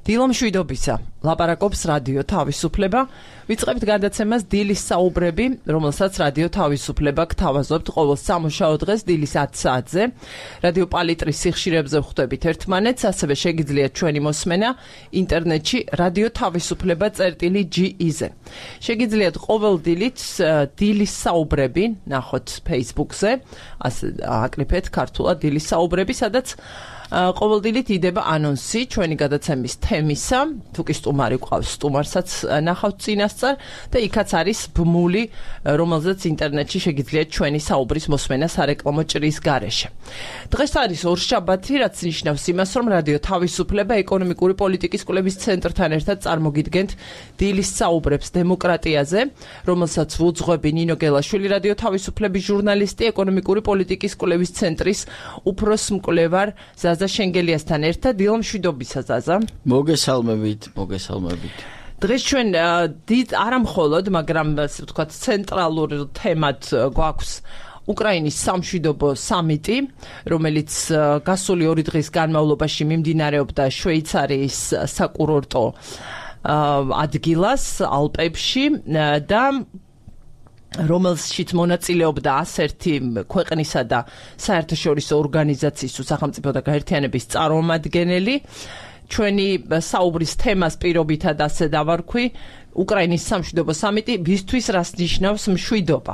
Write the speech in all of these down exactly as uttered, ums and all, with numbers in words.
დილომშვიდობისა, ლაპარაკობს რადიო თავისუფლება. ვიწყებთ გადაცემას დილის საუბრები, რომელსაც რადიო თავისუფლება გთავაზობთ ყოველ სამუშაო დღეს დილის ათ საათზე. რადიო პალიტრის სიხშირებზე ვხვდებით ერთმანეთს, ასევე შეგიძლიათ ჩვენი მოსმენა ინტერნეტში რადიო თავისუფლება წერტილი ჯი ი-ზე. შეგიძლიათ ყოველ დილით დილის საუბრები ნახოთ Facebook-ზე, ასე აკრიფეთ ქართულად დილის საუბრები, სადაც ყოველდღიურად იდება ანონსი ჩვენი გადაცემის თემისა, თუ კი სტუმარი გვყავს, სტუმარსაც ნახავთ წინასწარ და იქაც არის ბმული, რომელზეც ინტერნეტში შეგიძლიათ ჩვენი საუბრის მოსმენა სარეკლამო ჭრის გარეშე. დღეს არის ორშაბათი, რაც ნიშნავს იმას, რომ რადიო თავისუფლება ეკონომიკური პოლიტიკის კვლევის ცენტრთან ერთად წარმოგიდგენთ დილის საუბრებს დემოკრატიაზე, რომელსაც ვუძღვები ნინო გელაშვილი, რადიო თავისუფლების ჟურნალისტი, ეკონომიკური პოლიტიკის კვლევის ცენტრის უფროს მკვლევარ ზაზა შენგელიასთან ერთად. დილომშვიდობისა ზაზა. მოგესალმებით, მოგესალმებით. დღეს ჩვენ დიდ არა მხოლოდ, მაგრამ ასე ვთქვათ, ცენტრალურ თემად გვაქვს უკრაინის სამშვიდობო სამიტი, რომელიც გასული ორი დღის განმავლობაში მიმდინარეობდა შვეიცარიის საკურორტო ადგილას, ალპებში და რომელშიც მონაწილეობდა ასერთი ქვეყნისა და საერთაშორისო ორგანიზაციის სახელმწიფო და გაერთიანების წარმომადგენელი. ჩვენი საუბრის თემას პირობითად ასე დავარქვი, უკრაინის სამშვიდობო სამიტი, ვისთვის რას ნიშნავს მშვიდობა.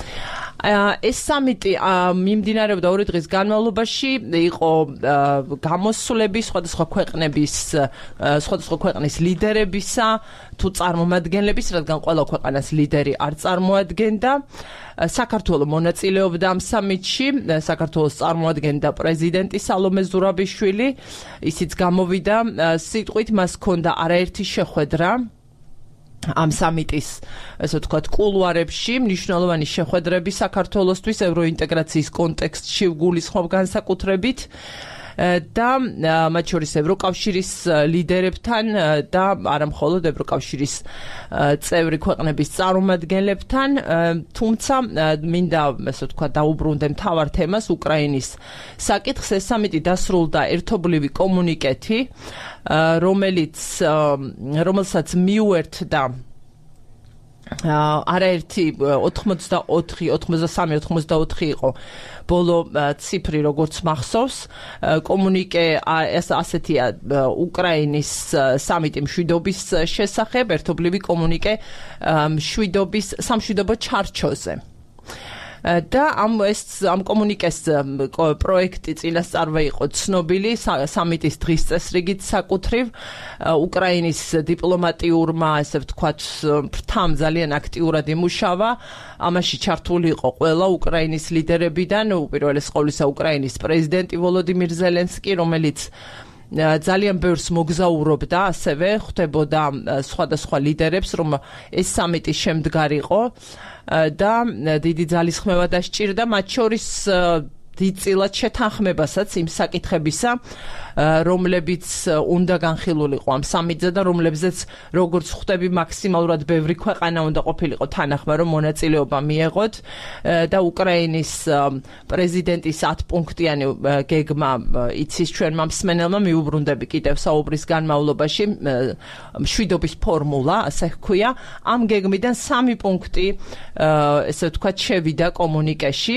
ეს სამიტი მიმდინარეობდა ორი დღის განმავლობაში, იყო გამოსვლები სხვადასხვა ქვეყნების, სხვადასხვა ქვეყნის ლიდერებისა თუ წარმომადგენლების, რადგან ყველა ქვეყანას ლიდერი არ წარმოადგენდა. საქართველო მონაწილეობდა ამ სამიტში, საქართველოს წარმოადგენდა პრეზიდენტი სალომე ზურაბიშვილი, ისიც გამოვიდა სიტყვით, მას ჰქონდა არაერთი შეხვედრა ამ სამიტის, ასე ვთქვათ, კულუარებში, მნიშვნელოვანი შეხვედრები საქართველოსთვის ევროინტეგრაციის კონტექსტში ვგულისხმობ განსაკუთრებით და მათ შორის ევროკავშირის ლიდერებთან და არა მხოლოდ ევროკავშირის წევრი ქვეყნების წარმომადგენლებთან, თუმცა მინდა, ასე ვთქვათ, დაუბრუნდე მთავარ თემას, უკრაინის საკითხს. ეს სამიტი დასრულდა ერთობლივი კომუნიკეტი, რომელიც რომელსაც მიუერთდა არაერთი ოცდაოთხი, ოცდასამი, ოცდაოთხი იყო ბოლო ციფრი, როგორც მახსოვს. კომუნიკე ასეთია უკრაინის სამიტი მშვიდობის შესახებ, ერთობლივი კომუნიკე მშვიდობის სამშვიდობო ჩარჩოზე. და ამ ეს ამ კომუნიკეს პროექტი წინასწარვე იყო ცნობილი სამიტის დღის წესრიგით საკუთრივ. უკრაინის დიპლომატიურმა, ასე ვთქვათ, ფრთამ ძალიან აქტიურად იმუშავა. ამაში ჩართული იყო ყველა უკრაინის ლიდერებიდან, უპირველეს ყოვლისა უკრაინის პრეზიდენტი ვოლოდიმირ ზელენსკი, რომელიც ძალიან ბევრს მოგზაურობდა, ასევე ხვდებოდა სხვადასხვა ლიდერებს, რომ ეს სამიტი შემდგარიყო და დიდი ძალისხმევა დასჭირდა, მათ შორის დიდწილად შეთანხმებასაც იმ საკითხებისა, რომლებიც უნდა განხილულიყო ამ სამიტზე და რომლებზეც, როგორც ხვდები, მაქსიმალურად ბევრი ქვეყანა უნდა ყოფილიყო თანახმა, რომ მონაწილეობა მიეღოთ და უკრაინის პრეზიდენტის ათპუნქტიანი გეგმა იცის ჩვენმა მსმენელმა, მიუბრუნდები კიდევ საუბრის განმავლობაში, მშვიდობის ფორმულა, ასე ჰქვია. ამ გეგმიდან სამი პუნქტი, ესე ვთქვათ, შევიდა კომუნიკეში.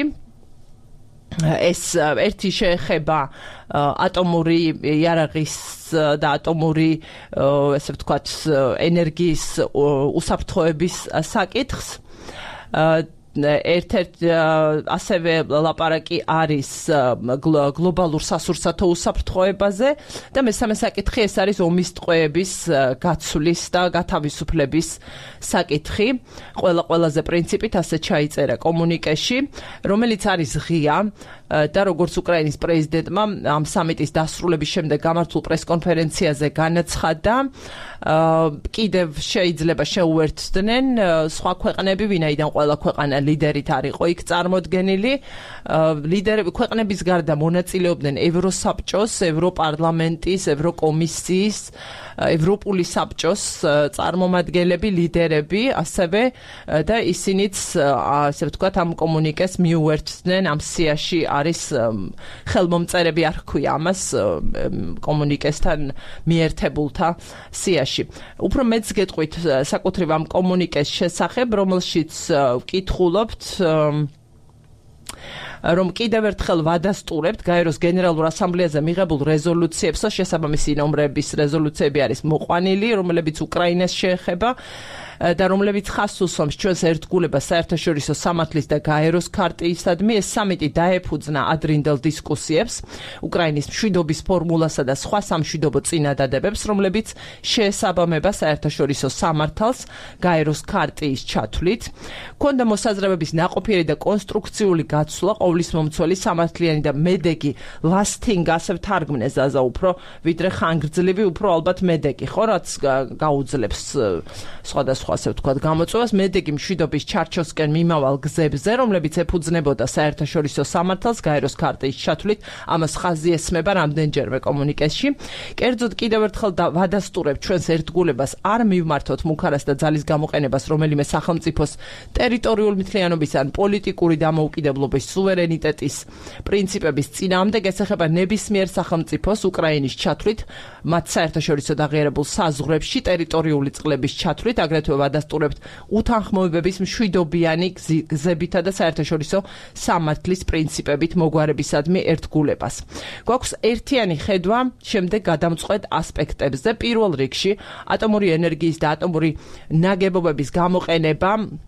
ეს ერთი შეეხება ატომური იარაღის და ატომური, ესე ვთქვათ, ენერგიის უსაფრთხოების საკითხს. ერთ-ერთი ასევე ლაპარაკი არის გლობალურ სასურსათო უსაფრთხოებაზე და მესამე საკითხი ეს არის ომის ტყვეების გაცვლის და გათავისუფლების საკითხი. ყველა ყველაზე პრინციპით ასე ჩაიწერა კომუნიკეში, რომელიც არის ღია და როგორც უკრაინის პრეზიდენტმა ამ სამიტის დასრულების შემდეგ გამართულ პრესკონფერენციაზე განაცხადა, კიდევ შეიძლება შეუერთდნენ სხვა ქვეყნები, ვინაიდან ყველა ქვეყანა ლიდერით არ იყო იქ წარმოდგენილი. ლიდერები ქვეყნების გარდა მონაწილეობდნენ ევროსაბჭოს, ევროპარლამენტის, ევროკომისიის, ევროპული საბჭოს წარმომადგენლები, ლიდერები, ასევე და ისინიც ასე ვთქვათ ამ კომუნიკეს მიუერთდნენ ამ სიაში არის ხელმომწერები არ ჰქვია ამას კომუნიკესთან მიერთებულთა სიაში. უფრო მეც გეტყვით საკუთრივ ამ კომუნიკეს შესახებ, რომელშიც ვკითხულობთ რომ კიდევ ერთხელ ვადასტურებთ გაეროს გენერალურ ასამბლეაზე მიღებულ რეზოლუციებსა შესაბამისი ნომრების რეზოლუციები არის მოყვანილი, რომლებიც უკრაინას შეეხება და რომლებიც ხაზს უსვამს ჩვენს ერთგულებას საერთაშორისო სამართლის და გაეროს ქარტიისადმი. ეს სამიტი დაეფუძნა ადრინდელ დისკუსიებს, უკრაინის მშვიდობის ფორმულასა და სხვა სამშვიდობო წინადადებებს, რომლებიც შეესაბამება საერთაშორისო სამართალს გაეროს ქარტიის ჩათვლით. ქონდა მოსაზრებების ნაყოფიერი და კონსტრუქციული გაცვლა, ყოვლისმომცველი, სამართლიანი და მედეგი lasting ასე ვთარგმნეს ზაზა უფრო ვიდრე ხანგრძლივი, უფრო ალბათ მედეგი, ხო, რაც გაუძლებს სხვადასხვა ასე ვთქვათ გამოწვევას მედეგი მშვიდობის ჩარჩოსკენ მიმავალ გზებზე, რომლებიც ეფუძნებოდა საერთაშორისო სამართალს გაეროს ქარტიის ჩათვლით. ამას ხაზი ესმება რამდენჯერმე კომუნიკესში. კერძოდ კიდევ ერთხელ ვადასტურებ ჩვენს ერთგულებას არ მივმართოთ მუქარას და ძალის გამოყენებას რომელიმე სახელმწიფოს ტერიტორიული მთლიანობის ან პოლიტიკური დამოუკიდებლობის, სუვერენიტეტის პრინციპების წინააღმდეგ, ეს ეხება ნებისმიერ სახელმწიფოს უკრაინის ჩათვლით მათ საერთაშორისო დაღიარებულ საზღვრებში, ტერიტორიული წყლების ჩათვლით, აგრეთვე ვადასტურებთ უთანხმოებების მშვიდობიანი გზებითა და საერთაშორისო სამართლის პრინციპებით მოგვარებისადმი ერთგულებას. გვაქვს ერთიანი ხედვა შემდეგ გადამწყვეტ ასპექტებზე. პირველ რიგში ატომური ენერგიის და ატომური ნაგებობების გამოყენება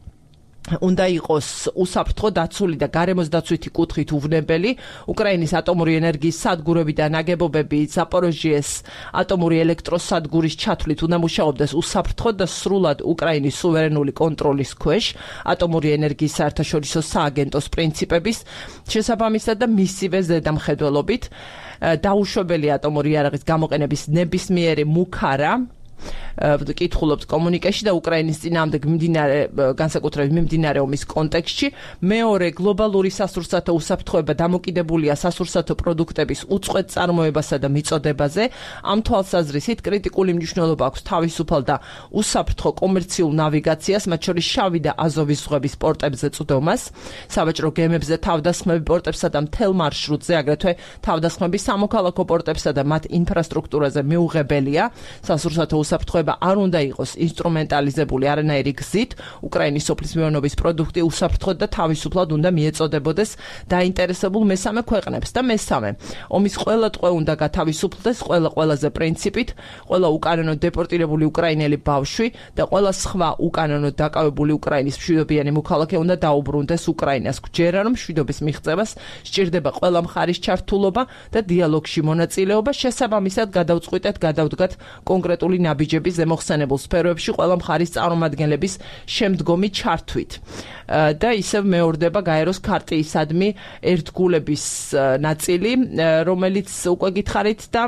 უნდა იყოს უსაფრთხო, დაცული და გარემოს დაცვითი კუთხით უვნებელი. უკრაინის ატომური ენერგიის სადგურები და ნაგებობები ზაპოროჟიეს ატომური ელექტროსადგურის ჩათვლით უნდა მუშაობდეს უსაფრთხო და სრულად უკრაინის სუვერენული კონტროლის ქვეშ, ატომური ენერგიის საერთაშორისო სააგენტოს პრინციპების შესაბამისად და მისივე ზედამხედველობით. დაუშვებელი ატომური იარაღის გამოყენების ნებისმიერი მუქარა კითხულობთ კომუნიკეში და უკრაინის წინააღმდეგ მიმდინარე განსაკუთრებით მიმდინარე ომის კონტექსტში. მეორე, გლობალური სასურსათო უსაფრთხოება დამოკიდებულია სასურსათო პროდუქტების უწყვეტ წარმოებასა და მიწოდებაზე. ამ თვალსაზრისით კრიტიკული მნიშვნელობა აქვს თავისუფალ და უსაფრთხო კომერციულ ნავიგაციას, მათ შორის შავი და აზოვის ზღვების პორტებზე წვდომას, სავაჭრო გემებზე თავდასხმები პორტებსა და მთელ მარშრუტზე, აგრეთვე თავდასხმები სამოქალაქო პორტებსა და მათ ინფრასტრუქტურაზე მიუღებელია. სასურსათო უსაფრთხოება არ უნდა იყოს ინსტრუმენტალიზებული არანაირი გზით. უკრაინის სოფლის მეურნეობის პროდუქტი უსაფრთხოდ და თავისუფლად უნდა მიეწოდებოდეს დაინტერესებულ მესამე ქვეყნებს. და მესამე, ომის ყველა ტყვე უნდა გათავისუფლდეს ყველა ყველაზე პრინციპით, ყველა უკანონოდ დეპორტირებული უკრაინელი ბავშვი და ყველა სხვა უკანონოდ დაკავებული უკრაინის მშვიდობიანი მოქალაქე უნდა დაუბრუნდეს უკრაინას. გვჯერა, რომ მშვიდობის მიღწევას სჭირდება ყველა მხარის ჩართულობა და დიალოგში მონაწილეობა. შესაბამისად გადავწყვიტეთ გადავდგათ კონკრეტული ნაბიჯების ზემოხსენებულ სფეროებში ყველა მხარის წარმომადგენლების შემდგომი ჩართვით. და ისევ მეორდება გაეროს ქარტიისადმი ერთგულების ნაწილი, რომელიც უკვე გითხარით და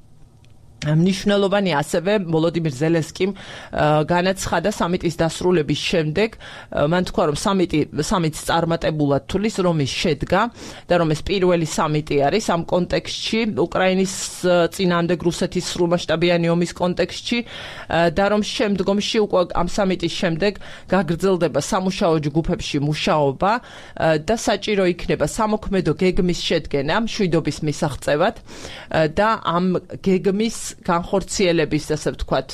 მნიშვნელოვანი ასევე ვოლოდიმირ ზელენსკიმ განაცხადა სამიტის დასრულების შემდეგ. მან თქვა, რომ სამიტი სამიტს წარმატებულად თulis, რომ ის შედგა და რომ ეს პირველი სამიტი არის ამ კონტექსტში, უკრაინის წინააღმდეგ რუსეთის სრულმასშტაბიანი ომის კონტექსტში და რომ შემდგომში უკვე ამ სამიტის შემდეგ გაგრძელდება სამუშაო ჯგუფებში მუშაობა და საჭირო იქნება სამოქმედო გეგმის შედგენა მშვიდობის მისაღწევად და ამ გეგმის განხორციელების, ასე ვთქვათ,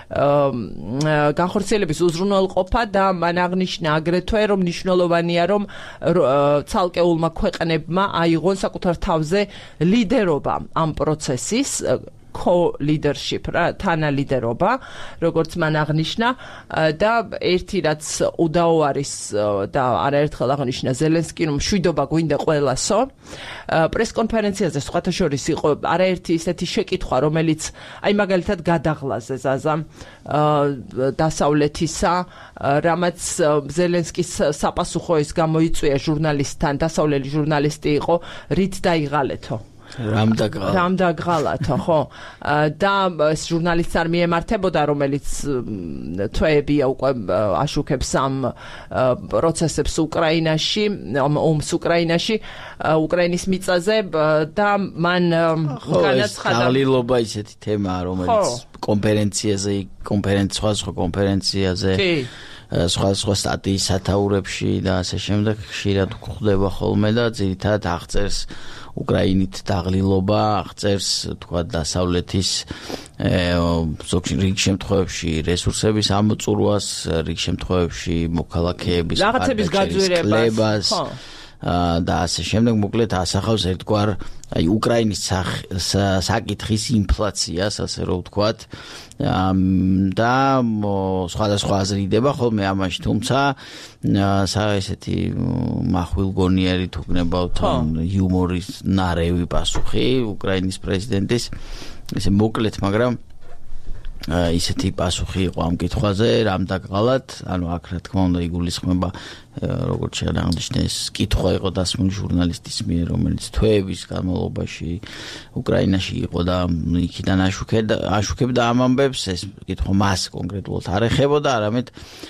განხორციელების უზრუნველყოფა და მან აღნიშნა აგრეთვე, რომ მნიშვნელოვანია, რომ ცალკეულმა ქვეყნებმა აიღონ საკუთარ თავზე ლიდერობა ამ პროცესის, co-leadership, რა, თანალიდერობა, როგორც მან აღნიშნა და ერთი რაც უდაო არის და არაერთხელ აღნიშნა ზელენსკი, რომ მშვიდობა გვინდა ყველასო. პრესკონფერენციაზე სხვათა შორის იყო არაერთი ისეთი შეკითხვა, რომელიც აი მაგალითად გადაღლაზე ზაზა დასავლეთისა, რამაც ზელენსკის საპასუხო ის გამოიწვია ჟურნალისტთან, დასავლელი ჟურნალისტი იყო, რით დაიღალეთო. რამ დაგღალა რამ დაგღალათო ხო და ჟურნალისტს არ მიემართებოდა რომელიც თვეებია უკვე აშუქებს ამ პროცესებს უკრაინაში ომს უკრაინაში უკრაინის მიწაზე და მან განაცხადა დაღლილობა ისეთი თემაა რომელიც კონფერენციაზე კონფერენცია სხვა კონფერენციაზე სხვა სხვა სტატიის სათაურებში და ასე შემდეგ ხშირად გვხვდება ხოლმე და ძირითადად აღწერს უკრაინით დაღლილობა აღწერს თქვა დასავლეთის ზოგ რიგ შემთხვევებში რესურსების ამოწურვას რიგ შემთხვევებში მოქალაქეების რაღაცების გაძვირებას და ასე შემდეგ მოკლედ ასახავს ერთგვარ აი უკრაინის საკითხის ინფლაციას ასე რომ ვთქვათ და სხვადასხვა აზრიდება ხოლმე ამაში თუმცა ესეთი მახვილგონიერი თუ გნებავთ იუმორის ნარევი პასუხი უკრაინის პრეზიდენტის ესე მოკლედ მაგრამ ისეთი პასუხი იყო ამ კითხვაზე რამ დაგღალათ ანუ აქ რა თქმა უნდა იგულისხმება როგორც შეაღნიშნე ეს კითხვა იყო დასმული ჟურნალისტის მიერ რომელიც თვეების განმავლობაში უკრაინაში იყო და იქიდან აშუქებდა აშუქებდა ამ ამბებს ეს კითხვა მას კონკრეტულად არ ეხებოდა არამედ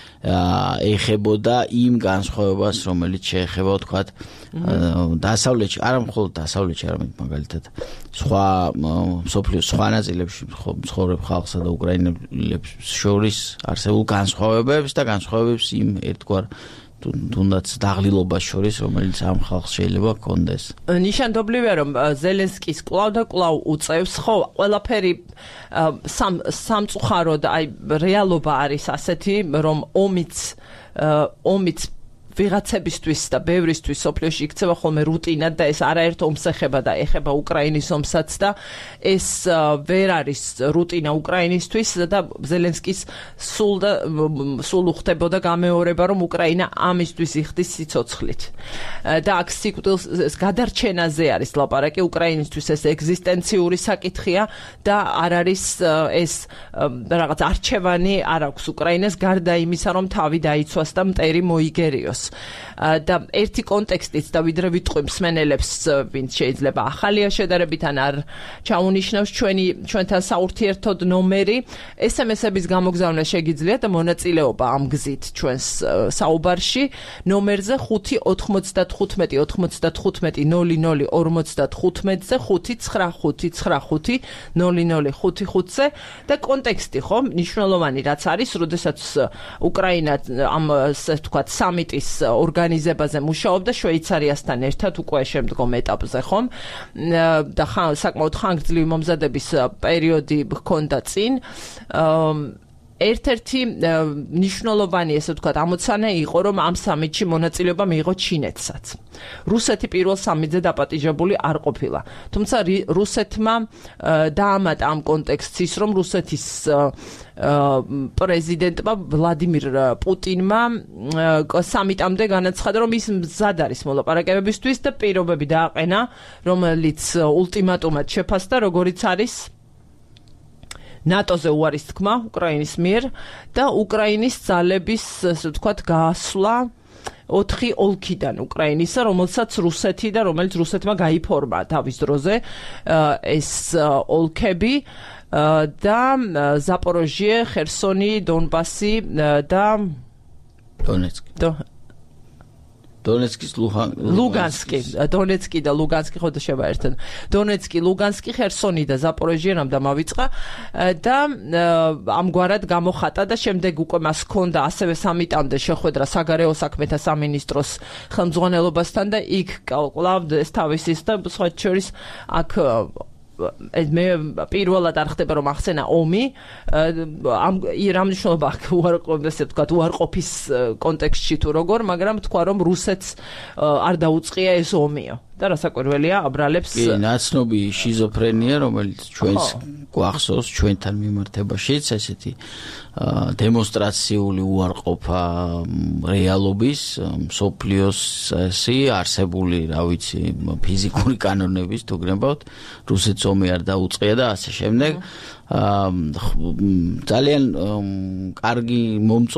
ეხებოდა იმ განსხვავებას რომელიც შეეხება ვთქვათ დასავლეთში არა მხოლოდ დასავლეთში არამედ მაგალითად სხვა სოფლიოს სხვა ნაწილებში ცხოვრებ ხალხსა და უკრაინელებს შორის არსებულ განსხვავებებს და განსხვავებებს იმ ერთგვარ თუნდაც დაღლილობას შორის რომელიც ამ ხალხს შეიძლება ჰქონდეს. ნიშანდობლივია რომ ზელენსკის კვლავ და კვლავ უწევს ხო ყველაფერი სამ სამწუხაროდ აი რეალობა არის ასეთი რომ ომიც ომიც ვიღაცებისთვის და ბევრისთვის სოფლიოში იქცევა ხოლმე რუტინად და ეს არაერთ ომს ეხება და ეხება უკრაინის ომსაც და ეს ვერ არის რუტინა უკრაინისთვის და ზელენსკის სულ და სულ უხდებოდა გამეორება რომ უკრაინა ამისთვის იხდის სიცოცხლით და აქ სიკვდილის გადარჩენაზე არის ლაპარაკი უკრაინისთვის ეს ეგზისტენციური საკითხია და არ არის ეს რაღაც არჩევანი არ აქვს უკრაინას გარდა იმისა რომ თავი დაიცვას და მტერი მოიგერიოს და ერთი კონტექსტიც და ვიდრე ვიტყვი მსმენელებს ვინც შეიძლება ახალია შედარებით ან არ ჩაუნიშნავს ჩვენი ჩვენთან საურთიერთოდ ნომერი ეს ემ ეს-ების გამოგზავნა შეგიძლიათ და მონაწილეობა ამ გზით ჩვენს საუბარში ნომერზე ხუთი ოთხმოცდათხუთმეტი ოთხმოცდათხუთმეტი ნული ნული ორმოცდათხუთმეტზე ხუთი ცხრა ხუთი ცხრა ხუთი ნული ნული ხუთი ხუთზე და კონტექსტი ხო მნიშვნელოვანი რაც არის როდესაც უკრაინა ამ ასე ვთქვათ სამიტის ორგანიზებაზე მუშაობდა შვეიცარიასთან ერთად უკვე შემდგომ ეტაპზე ხომ და საკმაოდ ხანგრძლივი მომზადების პერიოდი ჰქონდა წინ ერთ-ერთი მნიშვნელოვანი ესე ვთქვათ ამოცანა იყო რომ ამ სამიტში მონაწილეობა მიიღო ჩინეთსაც. რუსეთი პირველ სამიტზე დაპატიჟებული არ ყოფილა. თუმცა რუსეთმა დაამატა ამ კონტექსტს ის რომ რუსეთის პრეზიდენტმა ვლადიმირ პუტინმა სამიტამდე განაცხადა რომ ის მზად არის მოლაპარაკებებისთვის და პირობები დააყენა რომელიც ულტიმატუმად შეფასდა როგორიც არის ნატოზე უარის თქმა უკრაინის მიერ და უკრაინის ძალების ასე ვთქვათ გაასვლა ოთხი ოლქიდან უკრაინისა რომელსაც რუსეთი და რომელიც რუსეთმა გაიფორმა თავის დროზე ეს ოლქები და ზაპოროჟიე, ხერსონი, დონბასი და დონეცკი დონეცკის ლუგანსკი დონეცკი და ლუგანსკი ხოდა შევაერთოთ დონეცკი ლუგანსკი ხერსონი და ზაპოროჟიემ და მავიწყა და ამგვარად გამოხატა და შემდეგ უკვე მას ჰქონდა ასევე სამიტამდე შეხვედრა საგარეო საქმეთა სამინისტროს ხელმძღვანელობასთან და იქ კვლავ ეს თავისის და სხვა შორის აქ მე პირველად არ ხდება რომ ახსენა ომი ამ რამ მნიშვნელობა აქვს უარყოფის ასე ვთქვათ უარყოფის კონტექსტში თუ როგორ მაგრამ თქვა რომ რუსეთს არ დაუწყია ეს ომიო და რასაკვირველია აბრალებს კი ნაცნობი შიზოფრენია რომელიც ჩვენს გვახსოვს ჩვენთან მიმართებაშიც ესეთი დემონსტრაციული უარყოფა რეალობის სოფლიოს ესი არსებული რა ვიცი ფიზიკური კანონების თუ გნებავთ რუსეთს ომი არ დაუწყია და ასე შემდეგ ძალიან კარგი მომწონს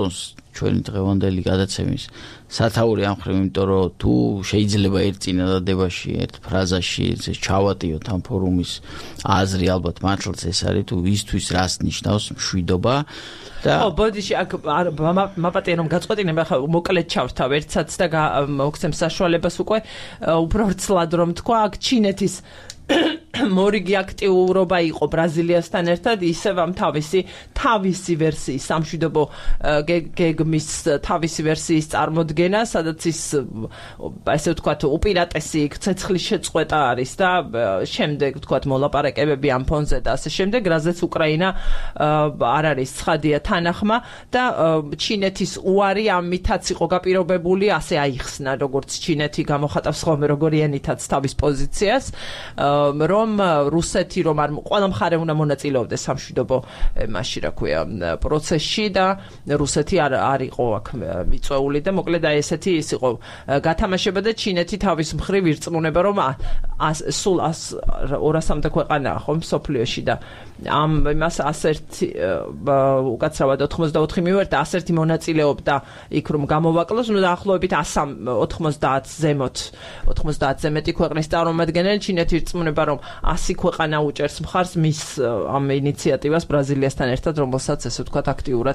ჩვენი დღევანდელი გადაცემის სათაური ამ ხრივ, იმიტომ რომ თუ შეიძლება ერთ წინადადებაში, ერთ ფრაზაში ჩავატიოთ ამ ფორუმის აზრი, ალბათ მართლაც ეს არის, თუ ვისთვის რას ნიშნავს მშვიდობა. ხო, ბოდიში აქ მაპატია რომ გაწყვეტინება ხა მოკლედ ჩავრთავ ერთსაც და მოგცემ საშუალებას უკვე უფრო ვრცლად რომ თქვა აქ ჩინეთის მორიგი აქტიურობა იყო ბრაზილიასთან ერთად, ისევ ამ თავისი თავისი ვერსიის სამშვიდობო გეგმის თავისი ვერსიის წარმოდგენა, სადაც ის ესე ვთქვათ უპირატესი ცეცხლის შეწყვეტა არის და შემდეგ ვთქვათ მოლაპარაკებები ამ ფონზე და ასე შემდეგ, რაზეც უკრაინა არ არის ცხადია თანახმა და ჩინეთის უარი ამითაც იყო გაპირობებული, ასე აიხსნა, როგორც ჩინეთი გამოხატავს ხოლმე როგორიანითაც თავის პოზიციას. რომ რუსეთი რომ არ ყველა მხარე უნდა მონაწილეობდეს სამშვიდობო მასში რა ქვია პროცესში და რუსეთი არ არ იყო აქ მიწვეული და მოკლედ აი ესეთი ის იყო გათამაშება და ჩინეთი თავის მხრივ ირწმუნება რომ სულ ორასამდე ქვეყანაა ხო მსოფლიოში და ამ იმას ასერთი უკაცრავად ოთხმოცდაოთხი მივერთა ასერთი მონაწილეობდა იქ რომ გამოვაკლოს ნუ დაახლოებით ოცდაათ ზემოთ ოცდაათზე მეტი ქვეყნის წარმომადგენელი ჩინეთი ირწმუნება რომ ასი ქვეყანა უჭერს მხარს მის ამ ინიციატივას ბრაზილიასთან ერთად, რომელსაც ესე ვთქვათ აქტიურად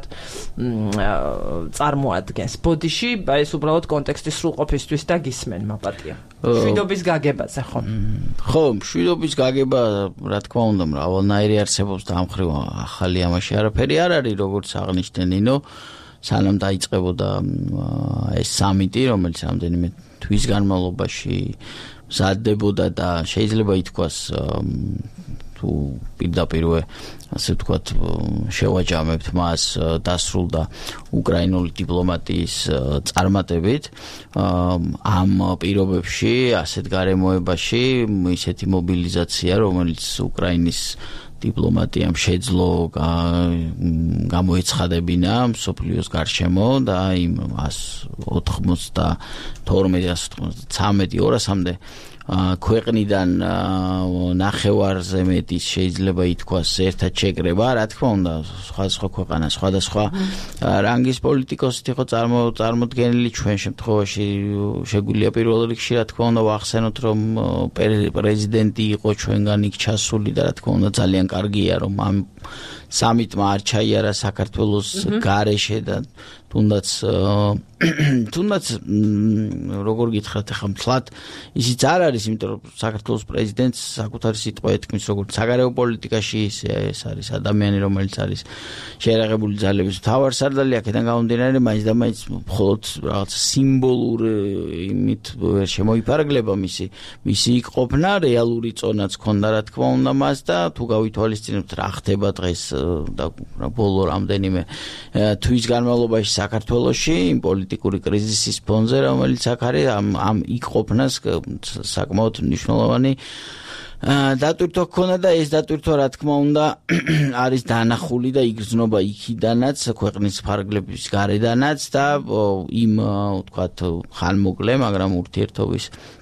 წარმოადგენს. ბოდიში ეს უბრალოდ კონტექსტის სრულყოფისთვის და გისმენ მაპატია. მშვიდობის გაგებაზე ხო? ხო, მშვიდობის გაგება, რა თქმა უნდა, მრავალნაირი არსებობს და ამ ხრივ ახალი ამაში არაფერი არ არის, როგორც აღნიშნე ნინო, სანამ დაიწყებოდა ეს სამიტი, რომელიც რამდენიმე თვის განმავლობაში მზადდებოდა და შეიძლება ითქვას თუ პირდაპირვე ასე ვთქვათ შევაჯამებთ მას დასრულდა უკრაინული დიპლომატიის წარმატებით ამ პირობებში ასეთ გარემოებაში ისეთი მობილიზაცია რომელიც უკრაინის დიპლომატიამ შეძლო გამოეცხადებინა მსოფლიოს გარშემო და იმ ოცდაათი ოცდამეტი ორასამდე ქვეყნიდან ნახევარზე მეტის შეიძლება ითქვას ერთად შეკრება, რა თქმა უნდა, სხვადასხვა ქვეყანა, სხვადასხვა რანგის პოლიტიკოსით იყო წარმოდგენილი ჩვენ შემთხვევაში შეგვიძლია პირველ რიგში რა თქმა უნდა ვახსენოთ რომ პრეზიდენტი იყო ჩვენგან იქ ჩასული და რა თქმა უნდა ძალიან კარგია რომ ამ სამიტმა არ ჩაიარა საქართველოს გარეშე და თუნდაც თუნდაც როგორ გითხრათ ახლა მთლად ისიც არ არის, იმიტომ რომ საქართველოს პრეზიდენტს საკუთარი სიტყვა ეთქმის როგორც საგარეო პოლიტიკაში, ეს არის ადამიანი, რომელიც არის შეერაღებული ძალების მთავარსარდალი, აქედან გამომდინარე, მაინც და მაინც მხოლოდ რაღაც სიმბოლურ იმით ვერ შემოიფარგლება მისი მისი იქ ყოფნა, რეალური წონაც ჰქონდა რა თქმა უნდა მას და თუ გავითვალისწინებთ რა ხდება დღეს და ბოლო რამდენიმე თვის განმავლობაში საქართველოში იმ პოლიტიკური კრიზისის ფონზე, რომელიც აქ არის ამ ამ იქ ყოფნას საკმაოდ მნიშვნელოვანი დატვირთვა ჰქონდა და ეს დატვირთვა რა თქმა უნდა არის დანახული და იგრძნობა იქიდანაც ქვეყნის ფარგლების გარედანაც და იმ ვთქვათ ხანმოკლე, მაგრამ ურთიერთობის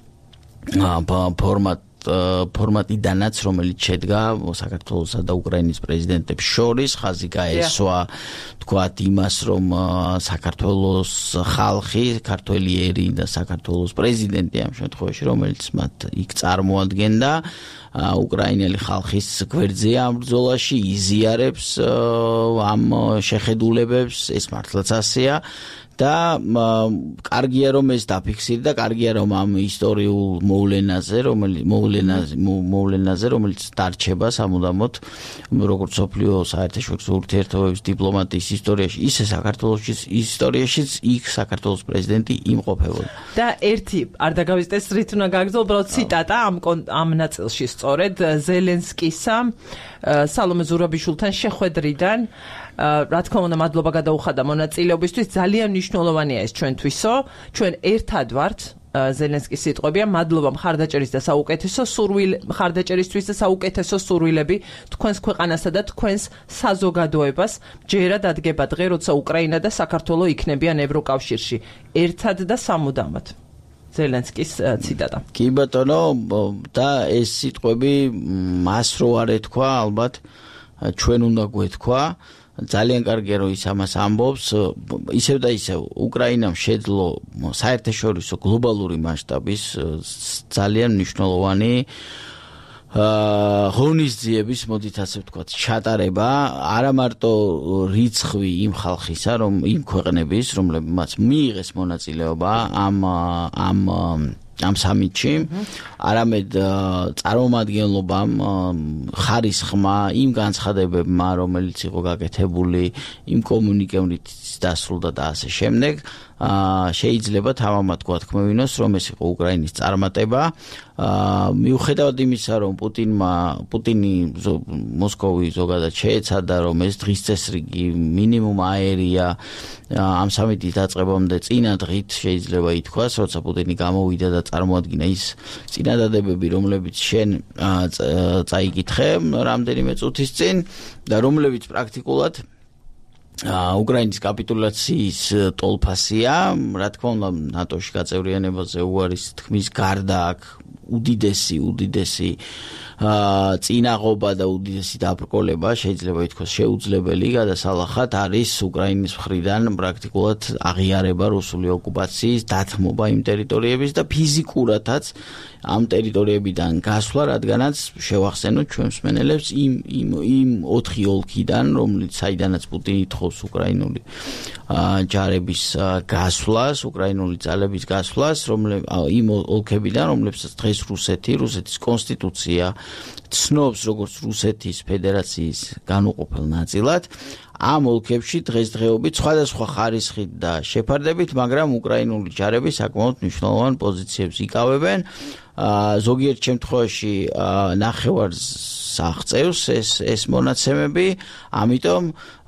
ფორმატ ფორმატიდანაც რომელიც შედგა საქართველოსა და უკრაინის პრეზიდენტებს შორის ხაზი გაესვა თქვათ იმას რომ საქართველოს ხალხი, ქართველი ერი და საქართველოს პრეზიდენტი ამ შემთხვევაში რომელიც მათ იქ წარმოადგენდა უკრაინელი ხალხის გვერდზეა ამ ბრძოლაში იზიარებს ამ შეხედულებებს ეს მართლაც ასეა და კარგია რომ ეს დაფიქსირდა, კარგია რომ ამ ისტორიულ მოვლენაზე, რომელიც მოვლენაზე მოვლენაზე, რომელიც დარჩება სამუდამოდ როგორც სოფლიო საერთაშორისო ურთიერთობების დიპლომატიის ისტორიაში, ისე საქართველოს ისტორიაშიც იქ საქართველოს პრეზიდენტი იმყოფებოდა. და ერთი არ დაგავიწყდეს რით უნდა გაგრძელო, უბრალოდ ციტატა ამ ამ ნაწილში სწორედ ზელენსკისა სალომე ზურაბიშვილთან შეხვედრიდან რა თქმა უნდა მადლობა გადაუხადა მონაწილეობისთვის ძალიან მნიშვნელოვანია ეს ჩვენთვისო ჩვენ ერთად ვართ ზელენსკის სიტყვებია მადლობა მხარდაჭერის და საუკეთესო სურვილ მხარდაჭერისთვის და საუკეთესო სურვილები თქვენს ქვეყანასა და თქვენს საზოგადოებას ჯერად ადგება დღე როცა უკრაინა და საქართველო იქნებიან ევროკავშირში ერთად და სამუდამოდ ზელენსკის ციტატა კი ბატონო და ეს სიტყვები მას რო არ ეთქვა ალბათ ჩვენ უნდა გვეთქვა ძალიან კარგია რომ ის ამას ამბობს ისევ და ისევ უკრაინამ შეძლო საერთაშორისო გლობალური მასშტაბის ძალიან მნიშვნელოვანი ღონისძიების მოდით ასე ვთქვათ ჩატარება არა მარტო რიცხვი იმ ხალხისა რომ იმ ქვეყნების რომლებმაც მიიღეს მონაწილეობა ამ ამ ამ სამიტში არამედ წარმომადგენლობამ ხარისხმა იმ განცხადებებმა რომელიც იყო გაკეთებული იმ კომუნიკეებით დასრულდა და ასე შემდეგ შეიძლება თავამად გვათქმევინოს რომ ეს იყო უკრაინის წარმატება მიუხედავად იმისა რომ პუტინმა პუტინი მოსკოვი ზოგადად შეეცადა რომ ეს დღის წესრიგი მინიმუმ აერია ამ სამიტის დაწყებამდე წინა დღით შეიძლება ითქვას როცა პუტინი გამოვიდა და წარმოადგინა ის წინადადებები რომლებიც შენ წაიკითხე რამდენიმე წუთის წინ და რომლებიც პრაქტიკულად უკრაინის კაპიტულაციის ტოლფასია, რა თქმა უნდა, ნატოში გაწევრიანებაზე უარის თქმის გარდა აქ უდიდესი, უდიდესი წინაღობა და უდიდესი დაბრკოლება შეიძლება ითქვას შეუძლებელი გადასალახად არის უკრაინის მხრიდან პრაქტიკულად აღიარება რუსული ოკუპაციის დათმობა იმ ტერიტორიების და ფიზიკურადაც ამ ტერიტორიებიდან გასვლა, რადგანაც შევახსენოთ ჩვენ მსმენელებს იმ იმ იმ ოთხი ოლქიდან, რომელიც საიდანაც პუტინი თხოვს უკრაინული ჯარების გასვლას, უკრაინული ძალების გასვლას, რომლებიც იმ ოლქებიდან, რომლებსაც დღეს რუსეთი, რუსეთის კონსტიტუცია ცნობს როგორც რუსეთის ფედერაციის განუყოფელ ნაწილად, ამ ოლქებში დღესდღეობით სხვადასხვა ხარისხით და შეფარდებით, მაგრამ უკრაინული ჯარები საკმაოდ მნიშვნელოვან პოზიციებს იკავებენ. ზოგიერთ შემთხვევაში ნახევარს აღწევს ეს ეს მონაცემები, ამიტომ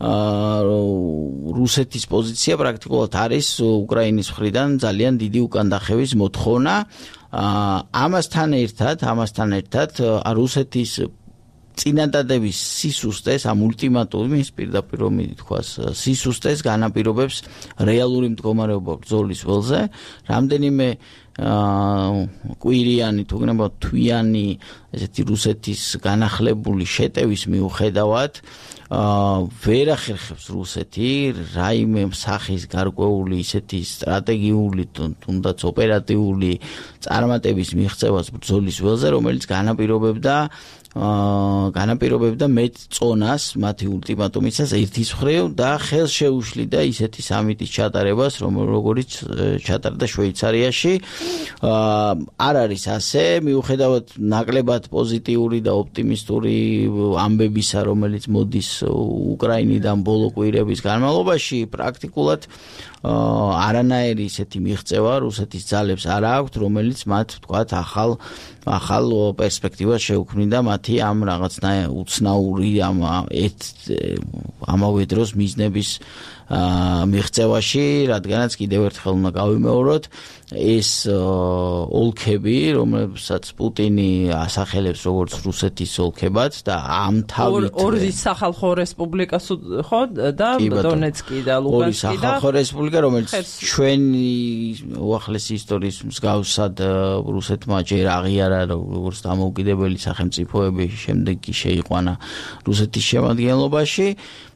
რუსეთის პოზიცია პრაქტიკულად არის უკრაინის მხრიდან ძალიან დიდი უკანდახევის მოთხოვნა. ამასთან ერთად, ამასთან ერთად რუსეთის წინადადების სისუსტეს, ამ ულტიმატუმის პირდაპირ რომ ითქვას, სისუსტეს განაპირობებს რეალური მდგომარეობა ბრძოლის ველზე, რამდენიმე კვირიანი, თუ გნებავთ თვიანი ესეთი რუსეთის განახლებული შეტევის მიუხედავად ვერ ახერხებს რუსეთი რაიმე სახის გარკვეული ისეთი სტრატეგიული, თუნდაც ოპერატიული წარმატების მიღწევას ბრძოლის ველზე, რომელიც განაპირობებდა განაპირობებდა მეტ წონას მათი ულტიმატუმისას ერთის მხრივ და ხელს შეუშლიდა ისეთი სამიტის ჩატარებას, როგორც ჩატარდა შვეიცარიაში. არ არის ასე, მიუხედავად ნაკლებად პოზიტიური და ოპტიმისტური ამბებისა, რომელიც მოდის უკრაინიდან ბოლო კვირების განმავლობაში, პრაქტიკულად არანაირი ისეთი მიღწევა რუსეთის ძალებს არ აქვთ, რომელიც მათ ვთქვათ ახალ ახალ პერსპექტივას შეუქმნიდა მათი ამ რაღაცნაირ უცნაური ამ ამავე დროს მიზნების მიღწევაში, რადგანაც კიდევ ერთხელ უნდა გავიმეოროთ ეს ოლქები, რომლებსაც პუტინი ასახელებს როგორც რუსეთის ოლქებად და ამ თავით ორი სახალხო რესპუბლიკას ხო და დონეცკი და ლუგანსკი და ორი სახალხო რესპუბლიკა, რომელიც ჩვენი უახლესი ისტორიის მსგავსად რუსეთმა ჯერ აღიარა როგორც დამოუკიდებელი სახელმწიფოები, შემდეგ კი შეიყვანა რუსეთის შემადგენლობაში.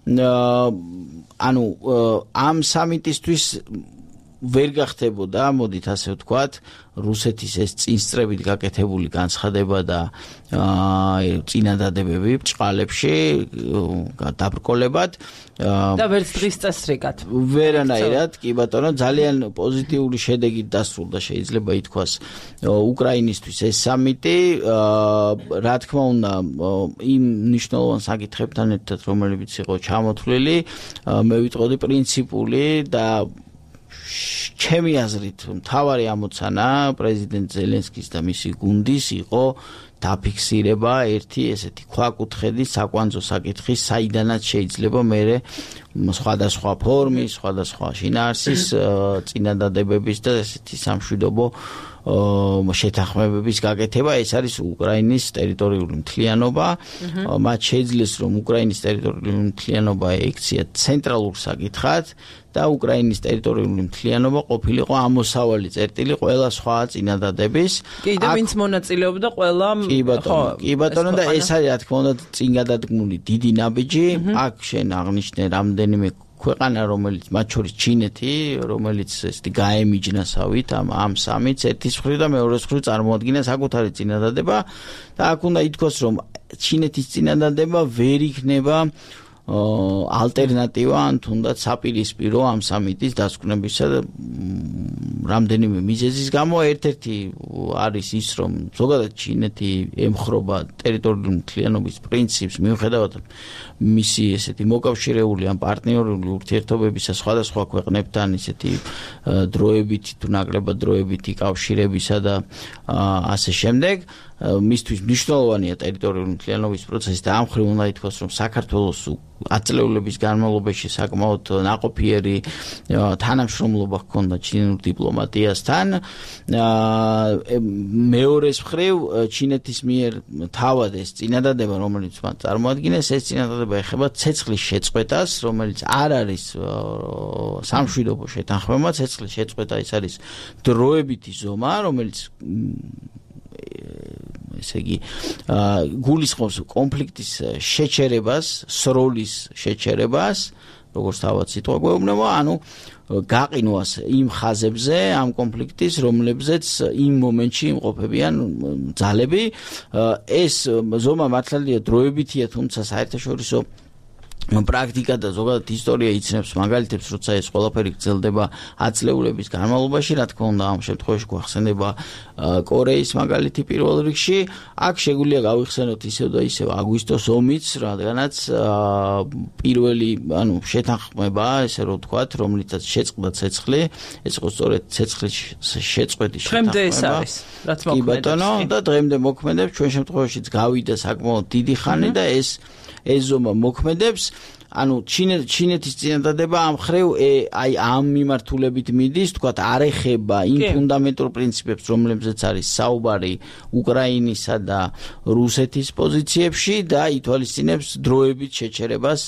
ანუ ამ სამიტისთვის ვერ გახდებოდა, მოდით ასე ვთქვათ, რუსეთის ეს წინსწრებით გაკეთებული განცხადება და წინადადებები ბჭყალებში დაბრკოლებად და ვერც დღის წესრიგად. ვერანაირად, კი ბატონო, ძალიან პოზიტიური შედეგით დასრულდა შეიძლება ითქვას უკრაინისთვის ეს სამიტი. რა თქმა უნდა, იმ მნიშვნელოვან საკითხებთან ერთად, რომლებიც იყო ჩამოთვლილი, მე ვიტყოდი პრინციპული და ჩემი აზრით მთავარი ამოცანა პრეზიდენტ ზელენსკის და მისი გუნდის იყო დაფიქსირება ერთი ესეთი ქვაკუთხედი საკვანძო საკითხი, საიდანაც შეიძლება მერე სხვადასხვა ფორმის, სხვადასხვა შინაარსის წინადადებების და ესეთი სამშვიდობო შეთანხმებების გაკეთება. ეს არის უკრაინის ტერიტორიული მთლიანობა. მათ შეძლეს რომ უკრაინის ტერიტორიული მთლიანობა ექცია ცენტრალურ საკითხად და უკრაინის ტერიტორიული მთლიანობა ყოფილიყო ამოსავალი წერტილი ყველა სხვა წინადადების. კი, და ვინც მონაწილეობდა ყველა კი ბატონო, კი ბატონო და ეს არის რა თქმა უნდა წინ გადადგმული დიდი ნაბიჯი. აქ შენ აღნიშნე რამდენიმე ქვეყანა, რომელიც მათ შორის ჩინეთი, რომელიც ესეთი გაემიჯნასავით ამ ამ სამიც ერთის მხრივ და მეორეს მხრივ წარმოადგენს საკუთარი წინადადება და აქ უნდა ითქვას, რომ ჩინეთის წინადადება ვერ იქნება ალტერნატივა ან თუნდაც საპირისპირო ამ სამიტის დასკვნებისა და რამდენიმე მიზეზის გამო ერთ-ერთი არის ის, რომ ზოგადად ჩინეთი ემხრობა ტერიტორიული მთლიანობის პრინციპს, მიუხედავად მისი ესეთი მოკავშირეული ან პარტნიორული ურთიერთობებისა სხვადასხვა ქვეყნებთან ისეთი დროებითი თუ ნაკლებად დროებითი კავშირებისა და ასე შემდეგ მისთვის მნიშვნელოვანია ტერიტორიული მთლიანობის პროცესი და ამ მხრივ უნდა ითქვას, რომ საქართველოს ათწლეულების განმავლობაში საკმაოდ ნაყოფიერი თანამშრომლობა ჰქონდა ჩინურ დიპლომატიასთან. მეორეს მხრივ ჩინეთის მიერ თავად ეს წინადადება, რომელიც მათ წარმოადგენს, ეს წინადადება ეხება ცეცხლის შეწყვეტას, რომელიც არ არის სამშვიდობო შეთანხმება. ცეცხლის შეწყვეტა ის არის დროებითი ზომა, რომელიც ესე იგი გულისხმობს კონფლიქტის შეჩერებას, სროლის შეჩერებას, როგორც თავად სიტყვა გვეუბნება, ანუ გაყინვას იმ ხაზებზე, ამ კონფლიქტის, რომლებზეც იმ მომენტში იმყოფებიან ძალები. ეს ზომა მართალია დროებითია, თუმცა საერთაშორისო პრაქტიკა და ზოგადად ისტორია იცნობს მაგალითებს, როცა ეს ყველაფერი გრძელდება ათწლეულების განმავლობაში, რა თქმა უნდა, ამ შემთხვევაში გვახსენდება კორეის მაგალითი პირველ რიგში. აქ შეგვიძლია გავიხსენოთ ისევ და ისევ აგვისტოს ომიც, რადგანაც პირველი, ანუ შეთანხმება, ესე რომ ვთქვათ, რომლითაც შეწყდა ცეცხლი, ეს იყო სწორედ ცეცხლის შეწყვეტის შეთანხმება. დღემდე ეს არის, რაც მოქმედებს. კი ბატონო, და დღემდე მოქმედებს, ჩვენ შემთხვევაშიც გავიდა საკმაოდ დიდი ხანი და ეს ეს ზომა მოქმედებს. ანუ ჩინეთის წინადადება ამ ხრივ აი ამ მიმართულებით მიდის, თქვათ, არ ეხება იმ ფუნდამენტურ პრინციპებს, რომლებზეც არის საუბარი უკრაინისა და რუსეთის პოზიციებში და ითვალისწინებს დროებით შეჩერებას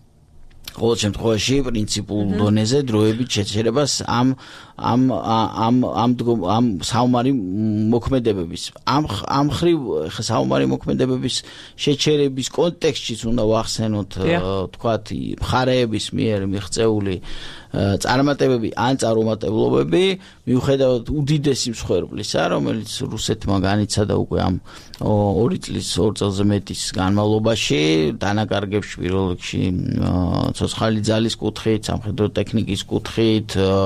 ყოველ შემთხვევაში პრინციპულ დონეზე დროებით შეჩერებას ამ ამ ამ ამ ამ საომარი მოქმედებების ამ ამ ხრივ საომარი მოქმედებების შეჩერების კონტექსტშიც უნდა ვახსენოთ თქვათ მხარეების მიერ მიღწეული წარმატებები ან წარუმატებლობები მიუხედავად უდიდესი მსხვერპლისა, რომელიც რუსეთმა განიცადა უკვე ამ ორი წლის ორ წელზე მეტის განმავლობაში დანაკარგებში პირველ რიგში ცოცხალი ძალის კუთხით, სამხედრო ტექნიკის კუთხით,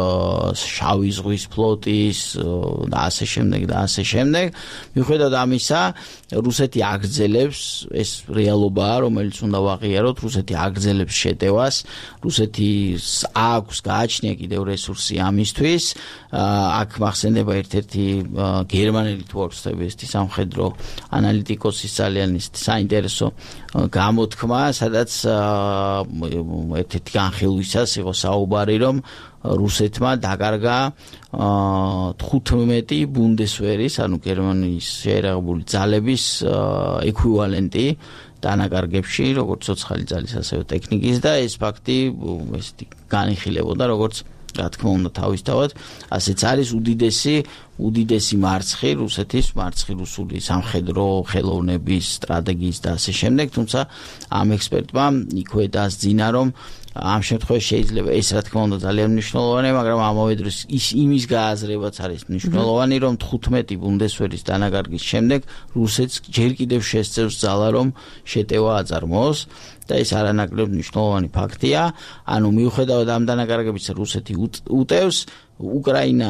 შავი ზღვის ფლოტის და ასე შემდეგ და ასე შემდეგ. მიუხედავად ამისა, რუსეთი აგრძელებს ეს რეალობაა, რომელიც უნდა ვაღიაროთ, რუსეთი აგრძელებს შეტევას, რუსეთის აქვს გააჩნია კიდევ რესურსი ამისთვის. აქ მახსენდება ერთ-ერთი გერმანელი თუ არ ვცდები სამხედრო ანალიტიკოსის ძალიან საინტერესო გამოთქმა, სადაც ერთ-ერთი განხილვისას იყო საუბარი, რომ რუსეთმა დაკარგა თხუთმეტი ბუნდესვერის, ანუ გერმანიის შეერაღებული ძალების ეკვივალენტი დანაკარგებში, როგორც ცოცხალი ძალის, ასევე ტექნიკის და ეს ფაქტი ესეთი განიხილებოდა, როგორც რა თქმა უნდა თავისთავად, ასეც არის უდიდესი უდიდესი მარცხი რუსეთის, მარცხი რუსული სამხედრო ხელოვნების, სტრატეგიის და ასე შემდეგ, თუმცა ამ ექსპერტმა იქვე დასძინა, რომ ამ შემთხვევაში შეიძლება ეს რა თქმა უნდა ძალიან მნიშვნელოვანია, მაგრამ ამავე დროს ის იმის გააზრებაც არის მნიშვნელოვანი, რომ თხუთმეტი ბუნდესვერის დანაკარგის შემდეგ რუსეთს ჯერ კიდევ შესწევს ძალა, რომ შეტევა აწარმოოს და ეს არანაკლებ მნიშვნელოვანი ფაქტია. ანუ მიუხედავად ამ დანაკარგებისა, რუსეთი უტევს, უკრაინა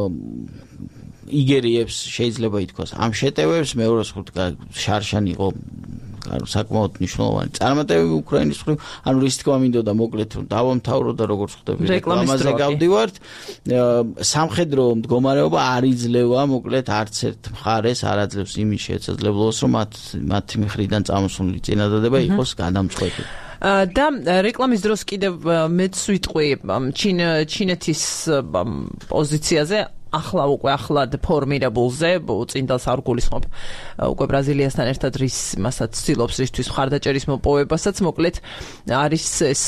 იგერიებს, შეიძლება ითქვას, ამ შეტევებს, მეორე მხრივ შარშან იყო საკმაოდ მნიშვნელოვანი წარმატებები უკრაინის მხრივ, ანუ რის თქმა მინდოდა მოკლედ რომ დავამთავრო და როგორც ხვდები რეკლამაზე გავდივართ, სამხედრო მდგომარეობა არ იძლევა მოკლედ არც ერთ მხარეს არ აძლევს იმის შესაძლებლობას, რომ მათ მათი მხრიდან წამოსული წინადადება იყოს გადამწყვეტი. და რეკლამის დროს კიდევ მეც ვიტყვი ჩინეთის პოზიციაზე ახლა უკვე ახლად ფორმირებულზე, წინდალს არ გულისხმობ უკვე ბრაზილიასთან ერთად რის მასაც ცდილობს რისთვის მხარდაჭერის მოპოვებასაც, მოკლედ არის ეს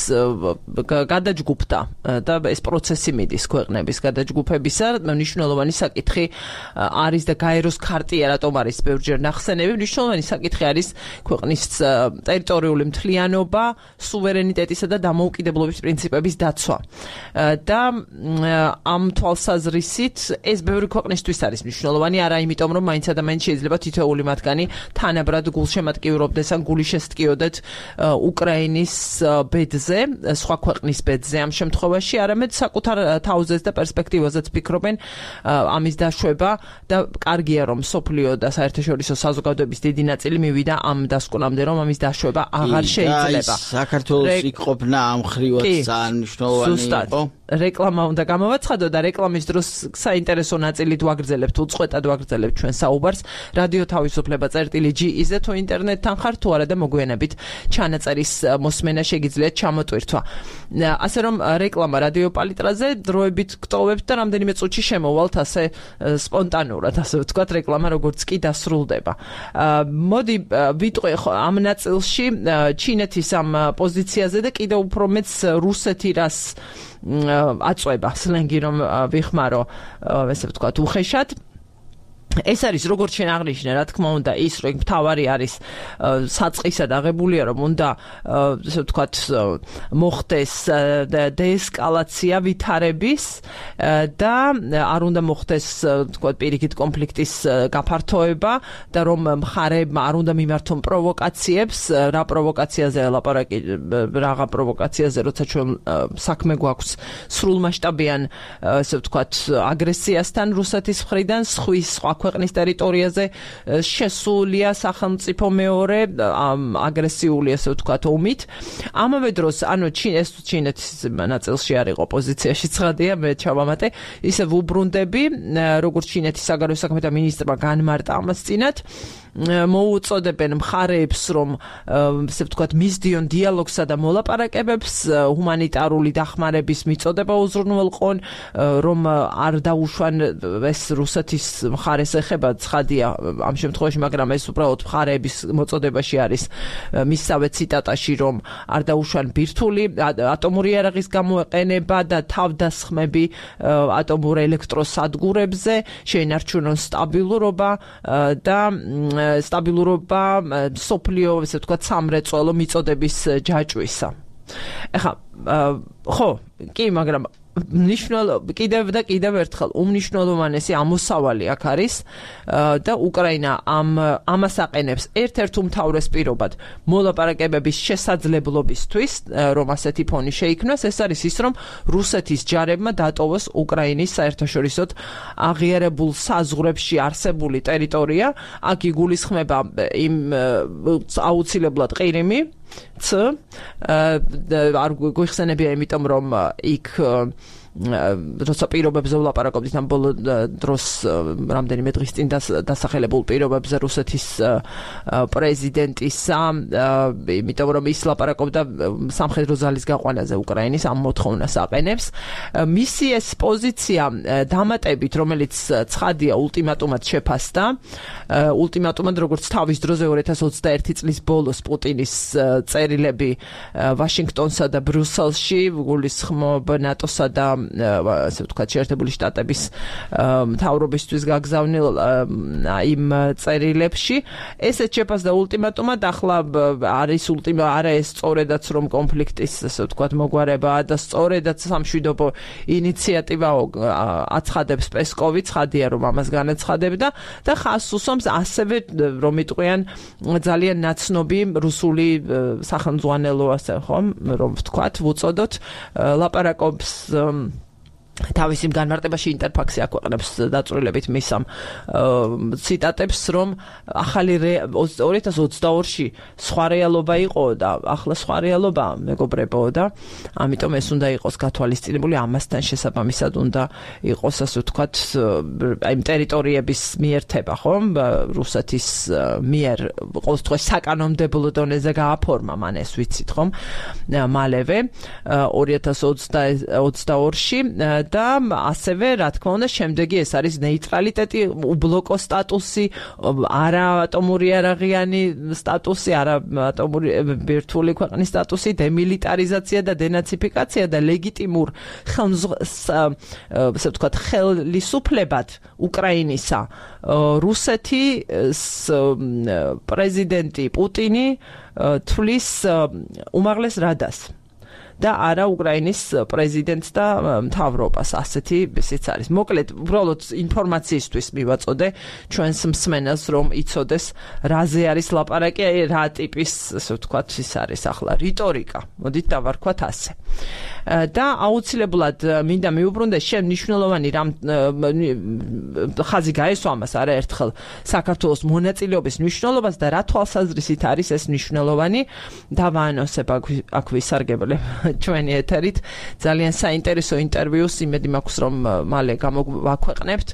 გადაჯგუფდა და ეს პროცესი მიდის ქვეყნების გადაჯგუფებისა, მნიშვნელოვანი საკითხი არის და გაეროს ქარტია რატომ არის ბევრჯერ ნახსენები, მნიშვნელოვანი საკითხი არის ქვეყნის ტერიტორიული მთლიანობა, სუვერენიტეტისა და დამოუკიდებლობის პრინციპების დაცვა. და ამ თვალსაზრისით ეს ბევრი ქვეყნისთვის არის მნიშვნელოვანი, არა იმიტომ, რომ მაინც ადამიანს შეიძლება თითოეული მათგანი თანაბრად გულშემატკივრობდეს ან გული შესტკიოდეთ უკრაინის ბედზე, სხვა ქვეყნის ბედზე ამ შემთხვევაში, არამედ საკუთარ თავზეც და პერსპექტივაზეც ფიქრობენ ამის დაშვება და კარგია, რომ სოფლიო და საერთაშორისო საზოგადოების დიდი ნაწილი მივიდა ამ დასკვნამდე, რომ ამის დაშვება აღარ შეიძლება. საქართველოს იყოფნა ამ ხრივად ძალიან მნიშვნელოვანი იყო. რეკლამა უნდა გამოვაცხადო და რეკლამის დროს საინტერესო ნაწილით ვაგრძელებთ, უწყვეტად ვაგრძელებთ ჩვენ საუბარს. რადიო თავისუფლება წერტილი ჯი-ზე თუ ინტერნეტთან ხართ თუ არა და მოგვიანებით ჩანაწერის მოსმენა შეგიძლიათ ჩამოტვირთვა. ასე რომ რეკლამა რადიო პალიტრაზე დროებით გტოვებთ და რამდენიმე წუთში შემოვალთ ასე სპონტანურად, ასე ვთქვათ, რეკლამა როგორც კი დასრულდება. მოდი ვიტყვი ამ ნაწილში ჩინეთის ამ პოზიციაზე და კიდევ უფრო მეც რუსეთი რას აწვება, სლენგი რომ ვიხმარო, ესე ვთქვათ, უხეშად. ეს არის როგორც შენ აღნიშნე, რა თქმა უნდა, ის რომ მთავარი არის საწყისად აღებულია, რომ უნდა ესე ვთქვათ მოხდეს დეესკალაცია ვითარების და არ უნდა მოხდეს ვთქვათ პირიქით კონფლიქტის გაფართოება და რომ მხარეებმა არ უნდა მიმართონ პროვოკაციებს, რა პროვოკაციაზე ლაპარაკი, რაღა პროვოკაციაზე, როცა ჩვენ საქმე გვაქვს სრულმასშტაბიან ესე ვთქვათ აგრესიასთან რუსეთის მხრიდან, სხვის სხვა ქვეყნის ტერიტორიაზე შესულია სახელმწიფო მეორე აგრესიული ესე ვთქვათ ომით. ამავე დროს, ანუ ეს ჩინეთის ნაწილში არ იყო პოზიციაში ცხადია, მე ჩავამატე, ისე ვუბრუნდები, როგორც ჩინეთის საგარეო საქმეთა მინისტრმა განმარტა ამას წინათ, მოუწოდებენ მხარეებს, რომ ესე ვთქვათ მისდიონ დიალოგსა და მოლაპარაკებებს, ჰუმანიტარული დახმარების მიწოდება უზრუნველყონ, რომ არ დაუშვან ეს რუსეთის მხარეს ეხება ცხადია ამ შემთხვევაში, მაგრამ ეს უბრალოდ მხარეების მოწოდებაში არის მისსავე ციტატაში, რომ არ დაუშვან ბირთვული ატომური იარაღის გამოყენება და თავდასხმები ატომურ ელექტროსადგურებზე, შეინარჩუნონ სტაბილურობა და სტაბილურობა სოფლიო, ესე ვთქვათ, სამრეწველო მიწოდების ჯაჭვისა. ეხლა ხო, კი, მაგრამ მნიშვნელოვანი კიდევ და კიდევ ერთხელ უმნიშვნელოვანესი ამოსავალი აქ არის და უკრაინა ამ ამას აყენებს ერთ-ერთ უმთავრეს პირობად მოლაპარაკებების შესაძლებლობისთვის, რომ ასეთი ფონი შეიქმნას, ეს არის ის, რომ რუსეთის ჯარებმა დატოვოს უკრაინის საერთაშორისოდ აღიარებულ საზღვრებში არსებული ტერიტორია, აქ იგულისხმება იმ აუცილებლად ყირიმი, ც არ გვიხსენებია, იმიტომ რომ იქ როცა პირობებზე ვლაპარაკობთ, ამ ბოლო დროს რამდენიმე დღის წინ დასახელებულ პირობებზე რუსეთის პრეზიდენტისა, იმიტომ რომ ის ლაპარაკობდა სამხედრო ძალის გაყვანაზე უკრაინის, ამ მოთხოვნას აყენებს. მისი ეს პოზიცია დამატებით, რომელიც ცხადია ულტიმატუმად შეფასდა, ულტიმატუმად როგორც თავის დროზე ორი ათას ოცდაერთი წლის ბოლოს პუტინის წერილები ვაშინგტონსა და ბრიუსელში, გულისხმობ ნატოსა და ასე ვთქვათ შეერთებული შტატების მთავრობისთვის გაგზავნილ იმ წერილებში, ესეც შეფასდა ულტიმატუმად, ახლა არის ულტიმა არა ეს სწორედაც რომ კონფლიქტის ასე ვთქვათ მოგვარებაა და სწორედაც სამშვიდობო ინიციატივაო აცხადებს პესკოვი, ცხადია რომ ამას განაცხადებდა და ხას უსვამს ასევე რომ იტყვიან ძალიან ნაცნობი რუსული სახელმძღვანელო ასე ხომ რომ ვთქვათ ვუწოდოთ ლაპარაკობს თავის იმ განმარტებაში ინტერფაქსი აქვეყნებს დაწვრილებით მისამ ციტატებს, რომ ახალი ორი ათას ოცდაორში სხვა რეალობა იყო და ახლა სხვა რეალობა მეგობრებო და ამიტომ ეს უნდა იყოს გათვალისწინებული, ამასთან შესაბამისად უნდა იყოს ასე ვთქვათ აი ტერიტორიების მიერთება, ხომ? რუსეთის მიერ ყოველთვის საკანონმდებლო დონეზე გააფორმა მან ეს ვიცით, ხომ? მალევე ორი ათას ოცდაორში და ასევე რა თქმა უნდა შემდეგი ეს არის ნეიტრალიტეტი, უბლოკო სტატუსი, არა ატომური არაღიანი სტატუსი, არა ატომური ბირთვული ქვეყნის სტატუსი, დემილიტარიზაცია და დენაციფიკაცია და ლეგიტიმურ ასე ვთქვათ ხელისუფლებად უკრაინისა რუსეთის პრეზიდენტი პუტინი თვლის უმაღლეს რადას და არა უკრაინის პრეზიდენტს და მთავრობას, ასეთი ისიც არის. მოკლედ, უბრალოდ ინფორმაციისთვის მივაწოდე ჩვენს მსმენელს, რომ იცოდეს, რაზე არის ლაპარაკი, რა ტიპის, ასე ვთქვათ, ის არის ახლა რიტორიკა. მოდით დავარქვათ ასე. და აუცილებლად მინდა მიუბრუნდეს შენ მნიშვნელოვანი რამ ხაზი გაესვა მას არაერთხელ საქართველოს მონაწილეობის მნიშვნელობას და რა თვალსაზრისით არის ეს მნიშვნელოვანი დავაანონსებ აქ ვისარგებლებ ჩვენი ეთერით ძალიან საინტერესო ინტერვიუს იმედი მაქვს რომ მალე გამოვაქვეყნებთ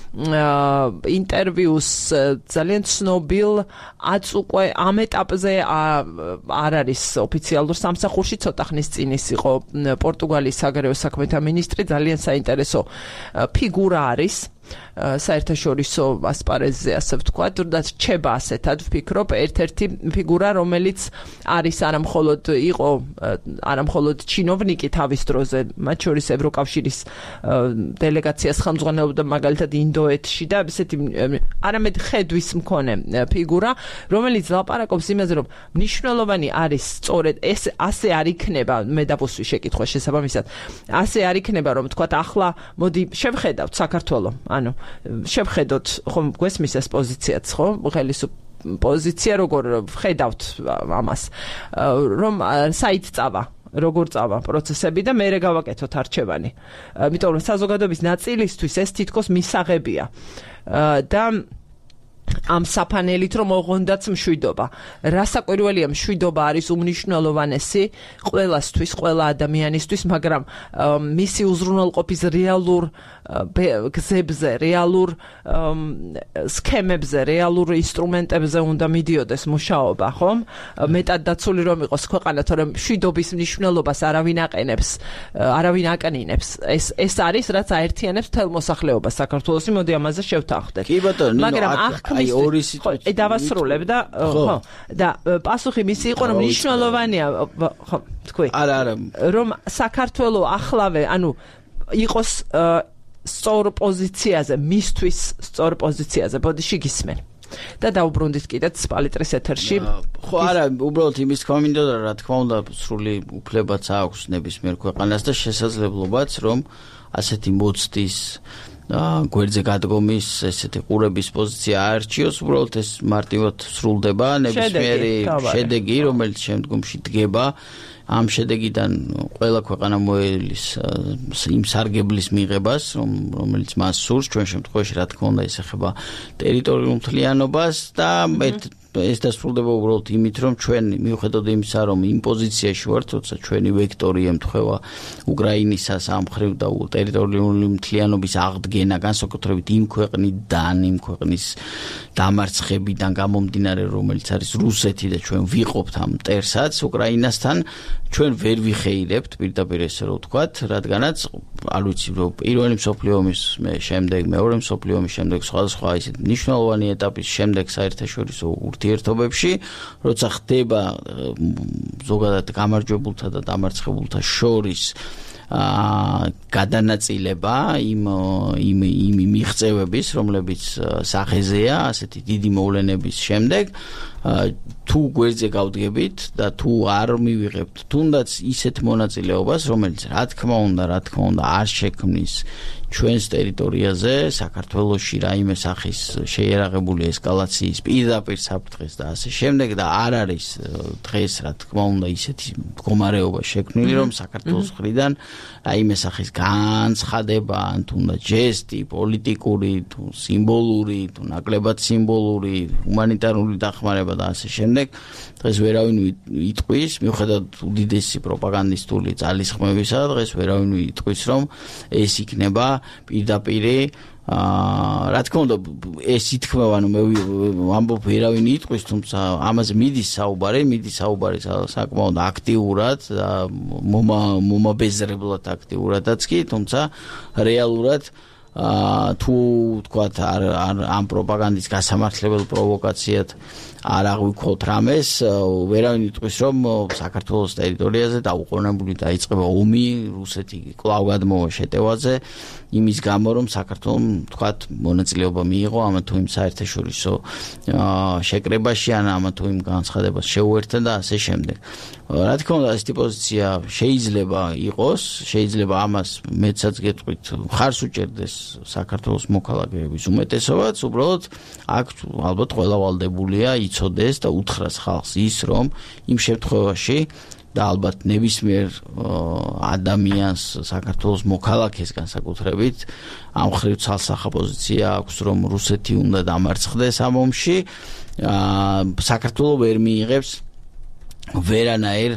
ინტერვიუს ძალიან ცნობილ აც უკვე ამ ეტაპზე არ არის ოფიციალურ სამსახურში ცოტა ხნის წინ ის იყო პორტუგალიის საგარეო საქმეთა მინისტრი ძალიან საინტერესო ფიგურა არის საერთაშორისო ასპარეზზე ასე ვთქვათ, თუნდაც რჩება ასეთად ვფიქრობ, ერთ-ერთი ფიგურა, რომელიც არის არამხოლოდ იყო არამხოლოდ ჩინოვნიკი თავის დროზე, მათ შორის ევროკავშირის დელეგაციას ხელმძღვანელობდა მაგალითად ინდოეთში და ესეთი არამედ ხედვის მქონე ფიგურა, რომელიც ლაპარაკობს იმაზე, რომ მნიშვნელოვანი არის სწორედ ეს ასე არ იქნება, მე დავუსვი შეკითხვა შესაბამისად, ასე არ იქნება, რომ თქვათ ახლა მოდი შევხედავთ საქართველოს ანუ შევხედოთ ხომ გვესმის ეს პოზიციაც ხო ხელისუფლების პოზიცია როგორ ვხედავთ ამას რომ საით წავა როგორ წავა პროცესები და მე გავაკეთოთ არჩევანი იმიტომ რომ საზოგადოების ნაწილისთვის ეს თითქოს მისაღებია და ამ საფანელით რომ ოღონდაც მშვიდობა. რასაკვირველია მშვიდობა არის უმნიშვნელოვანესი ყველასთვის, ყველა ადამიანისთვის, მაგრამ მისი უზრუნველყოფის რეალურ გზებზე, რეალურ სქემებზე, რეალურ ინსტრუმენტებზე უნდა მიდიოდეს მუშაობა, ხომ? მეტად დაცული რომ იყოს ქვეყანა, თორემ მშვიდობის მნიშვნელობას არავინ აყენებს, არავინ აკნინებს. ეს ეს არის რაც აერთიანებს მთელ მოსახლეობას საქართველოსი, მოდი ამაზე შევთანხმდეთ. კი ბატონო, მაგრამ აი ორი სიტყვით დავასრულებ და ხო და პასუხი მისი იყო რომ მნიშვნელოვანია ხო თქვი არა არა რომ საქართველოსახლავე ანუ იყოს სწორ პოზიციაზე მისთვის სწორ პოზიციაზე ბოდიში გისმენ და დაუბრუნდით კიდეც პალიტრის ეთერში ხო არა უბრალოდ იმის თქმა მინდოდა რა თქმა უნდა სრული უფლებაც აქვს ნებისმიერ ქვეყანას და შესაძლებლობაც რომ ასეთი მოცდის გვერდზე გადგომის ესეთი ყურების პოზიცია აერჩიოს, უბრალოდ ეს მარტივად სრულდება ნებისმიერი შედეგი, რომელიც შემდგომში დგება ამ შედეგიდან ყველა ქვეყანა მოელის იმ სარგებლის მიღებას, რომელიც მას სურს, ჩვენ შემთხვევაში რა თქმა უნდა ეს ეხება ტერიტორიულ მთლიანობას და ეს დასრულდება უბრალოდ იმით, რომ ჩვენ მიუხედავად იმისა, რომ იმ პოზიციაში ვართ, როცა ჩვენი ვექტორი ემთხვევა უკრაინისას ამ მხრივ და ტერიტორიული მთლიანობის აღდგენა, განსაკუთრებით იმ ქვეყნიდან, იმ ქვეყნის დამარცხებიდან გამომდინარე, რომელიც არის რუსეთი და ჩვენ ვიყოფთ ამ მტერსაც უკრაინასთან, ჩვენ ვერ ვიხეირებთ პირდაპირ ესე რომ ვთქვათ, რადგანაც არ ვიცი, რომ პირველი მსოფლიო ომის შემდეგ, მეორე მსოფლიო ომის შემდეგ სხვადასხვა ისეთ მნიშვნელოვანი ეტაპის შემდეგ საერთაშორისო ურთიერთობებში, როცა ხდება ზოგადად გამარჯვებულთა და დამარცხებულთა შორის აა გადანაწილება იმ იმ იმ მიღწევების, რომლებიც სახეზეა ასეთი დიდი მოვლენების შემდეგ თუ გვერდზე გავდგებით და თუ არ მივიღებთ თუნდაც ისეთ მონაწილეობას, რომელიც რა თქმა უნდა, რა თქმა უნდა არ შექმნის ჩვენს ტერიტორიაზე, საქართველოში რაიმე სახის შეიარაღებული ესკალაციის პირდაპირ საფრთხეს და ასე შემდეგ და არ არის დღეს რა თქმა უნდა ისეთი მდგომარეობა შექმნილი, რომ საქართველოს მხრიდან რაიმე სახის განცხადება, ან თუნდაც ჟესტი, პოლიტიკური თუ სიმბოლური, თუ ნაკლებად სიმბოლური, ჰუმანიტარული დახმარება და ასე შემდეგ. დღეს ვერავინ იტყვის, მიუხედავად უდიდესი პროპაგანდისტული ძალისხმევისა, დღეს ვერავინ იტყვის, რომ ეს იქნება პირდაპირ აა რა თქმა უნდა ეს ითქმება, ანუ მე ამბობ ვერავინ იტყვის, თუმცა ამაზე მიდის საუბარი, მიდის საუბარი საკმაოდ აქტიურად და მომაბეზრებლად აქტიურადაც კი, თუმცა რეალურად აა თუ თქვათ არ ამ პროპაგანდის გასამართლებელ პროვოკაციად არ აღვიქოთ რამეს, ვერავინ იტყვის, რომ საქართველოს ტერიტორიაზე დაუყოვნებლივ დაიწყება ომი, რუსეთი კვლავ გადმოვა შეტევაზე, იმის გამო, რომ საქართველოს თქვათ მონაწილეობა მიიღო ამა თუ იმ საერთაშორისო შეკრებაში, ან ამა თუ იმ განცხადებას შეუერთდა და ასე შემდეგ. რა თქმა უნდა, ეს პოზიცია შეიძლება იყოს, შეიძლება ამას მეცაც გეტყვით, ხარს უჭერდეს საქართველოს მოქალაქეების უმეტესობაც, უბრალოდ აქ ალბათ ყველა ვალდებულია იცოდეს და უთხრას ხალხს ის, რომ იმ შემთხვევაში და ალბათ ნებისმიერ ადამიანს საქართველოს მოქალაქეს განსაკუთრებით ამ ხრივ ცალსახა პოზიცია აქვს, რომ რუსეთი უნდა დამარცხდეს ამ ომში, საქართველოს ვერ მიიღებს ვერანაირ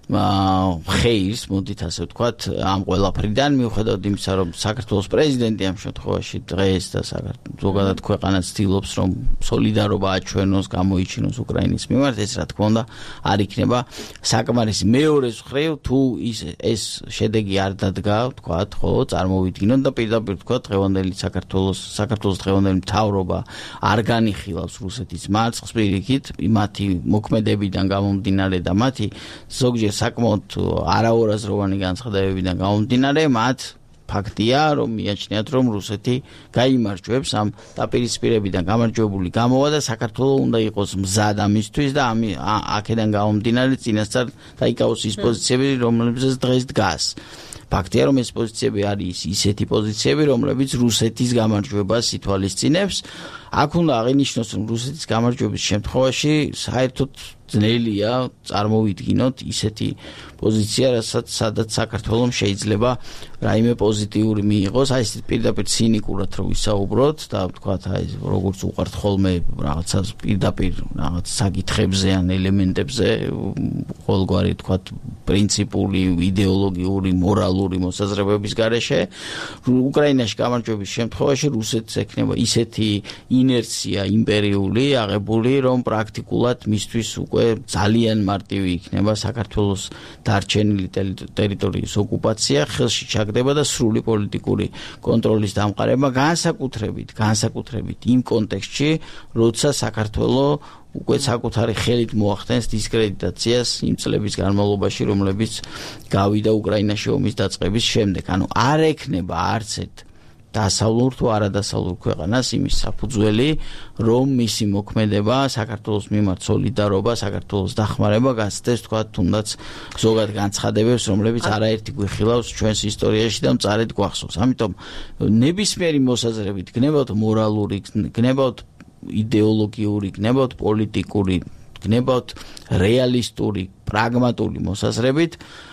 ხეირს, მოდით ასე ვთქვათ, ამ ყველაფრიდან, მიუხედავად იმისა, რომ საქართველოს პრეზიდენტი ამ შემთხვევაში დღეს და ზოგადად ქვეყანა ცდილობს, რომ სოლიდარობა აჩვენოს, გამოიჩინოს უკრაინის მიმართ, ეს რა თქმა უნდა არ იქნება საკმარისი. მეორე მხრივ, თუ ის ეს შედეგი არ დადგა, ვთქვათ, ხო, წარმოვიდგინოთ და პირდაპირ ვთქვათ, დღევანდელი საქართველოს საქართველოს დღევანდელი მთავრობა არ განიხილავს რუსეთის მარცხს, პირიქით, მათი მოქმედებიდან გამომდინარე და მათი ზოგჯერ საკმაოდ არაორაზროვანი განცხადებებიდან გამომდინარე, მათ ფაქტია, რომ მიაჩნიათ, რომ რუსეთი გაიმარჯვებს ამ დაპირისპირებიდან გამარჯვებული გამოვა და საქართველოს უნდა იყოს მზად ამისთვის და ამ აქედან გამომდინარე წინასწარ დაიკავოს ის პოზიციები, რომლებზეც დღეს დგას. ფაქტია, რომ ეს პოზიციები არის ისეთი პოზიციები, რომლებიც რუსეთის გამარჯვებას ითვალისწინებს. აქ უნდა აღინიშნოს, რომ რუსეთის გამარჯვების შემთხვევაში საერთოდ ძნელია წარმოვიდგინოთ ისეთი პოზიცია, რასაც სადაც საქართველოს შეიძლება რაიმე პოზიტიური მიიღოს, აი ესეთ პირდაპირ ცინიკურად რო ვისაუბროთ და ვთქვათ, აი როგორც უყართ ხოლმე რაღაცა პირდაპირ რაღაც საკითხებზე ან ელემენტებზე, ყოველგვარი ვთქვათ პრინციპული, იდეოლოგიური, მორალური მოსაზრებების გარეშე, უკრაინაში გამარჯვების შემთხვევაში რუსეთს ექნება ისეთი ინერცია იმპერიული აღებული, რომ პრაქტიკულად მისთვის უკვე ძალიან მარტივი იქნება საქართველოს დარჩენილი ტერიტორიის ოკუპაცია, ხელში ჩაგდება და სრული პოლიტიკური კონტროლის დამყარება, განსაკუთრებით, განსაკუთრებით იმ კონტექსტში, როცა საქართველოს უკვე საკუთარი ხელით მოახდენს დისკრედიტაციას იმ წლების განმავლობაში, რომლებიც გავიდა უკრაინაში ომის დაწყების შემდეგ. ანუ არ ექნება არც ერთ დასავლურ თუ არადასავლურ ქვეყანას იმის საფუძველი, რომ მისი მოქმედება საქართველოს მიმართ სოლიდარობა, საქართველოს დახმარება გასცდეს, თქვათ, თუნდაც ზოგად განცხადებებს, რომლებიც არაერთი გვიხილავს ჩვენს ისტორიაში და მწარედ გვახსოვს. ამიტომ ნებისმიერი მოსაზრებით, გნებავთ მორალური, გნებავთ იდეოლოგიური, გნებავთ პოლიტიკური, გნებავთ რეალისტური, პრაგმატული მოსაზრებით,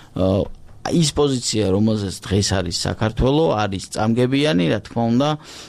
ის პოზიცია, რომელზეც დღეს არის საქართველოს, არის წამგებიანი, რა თქმა უნდა,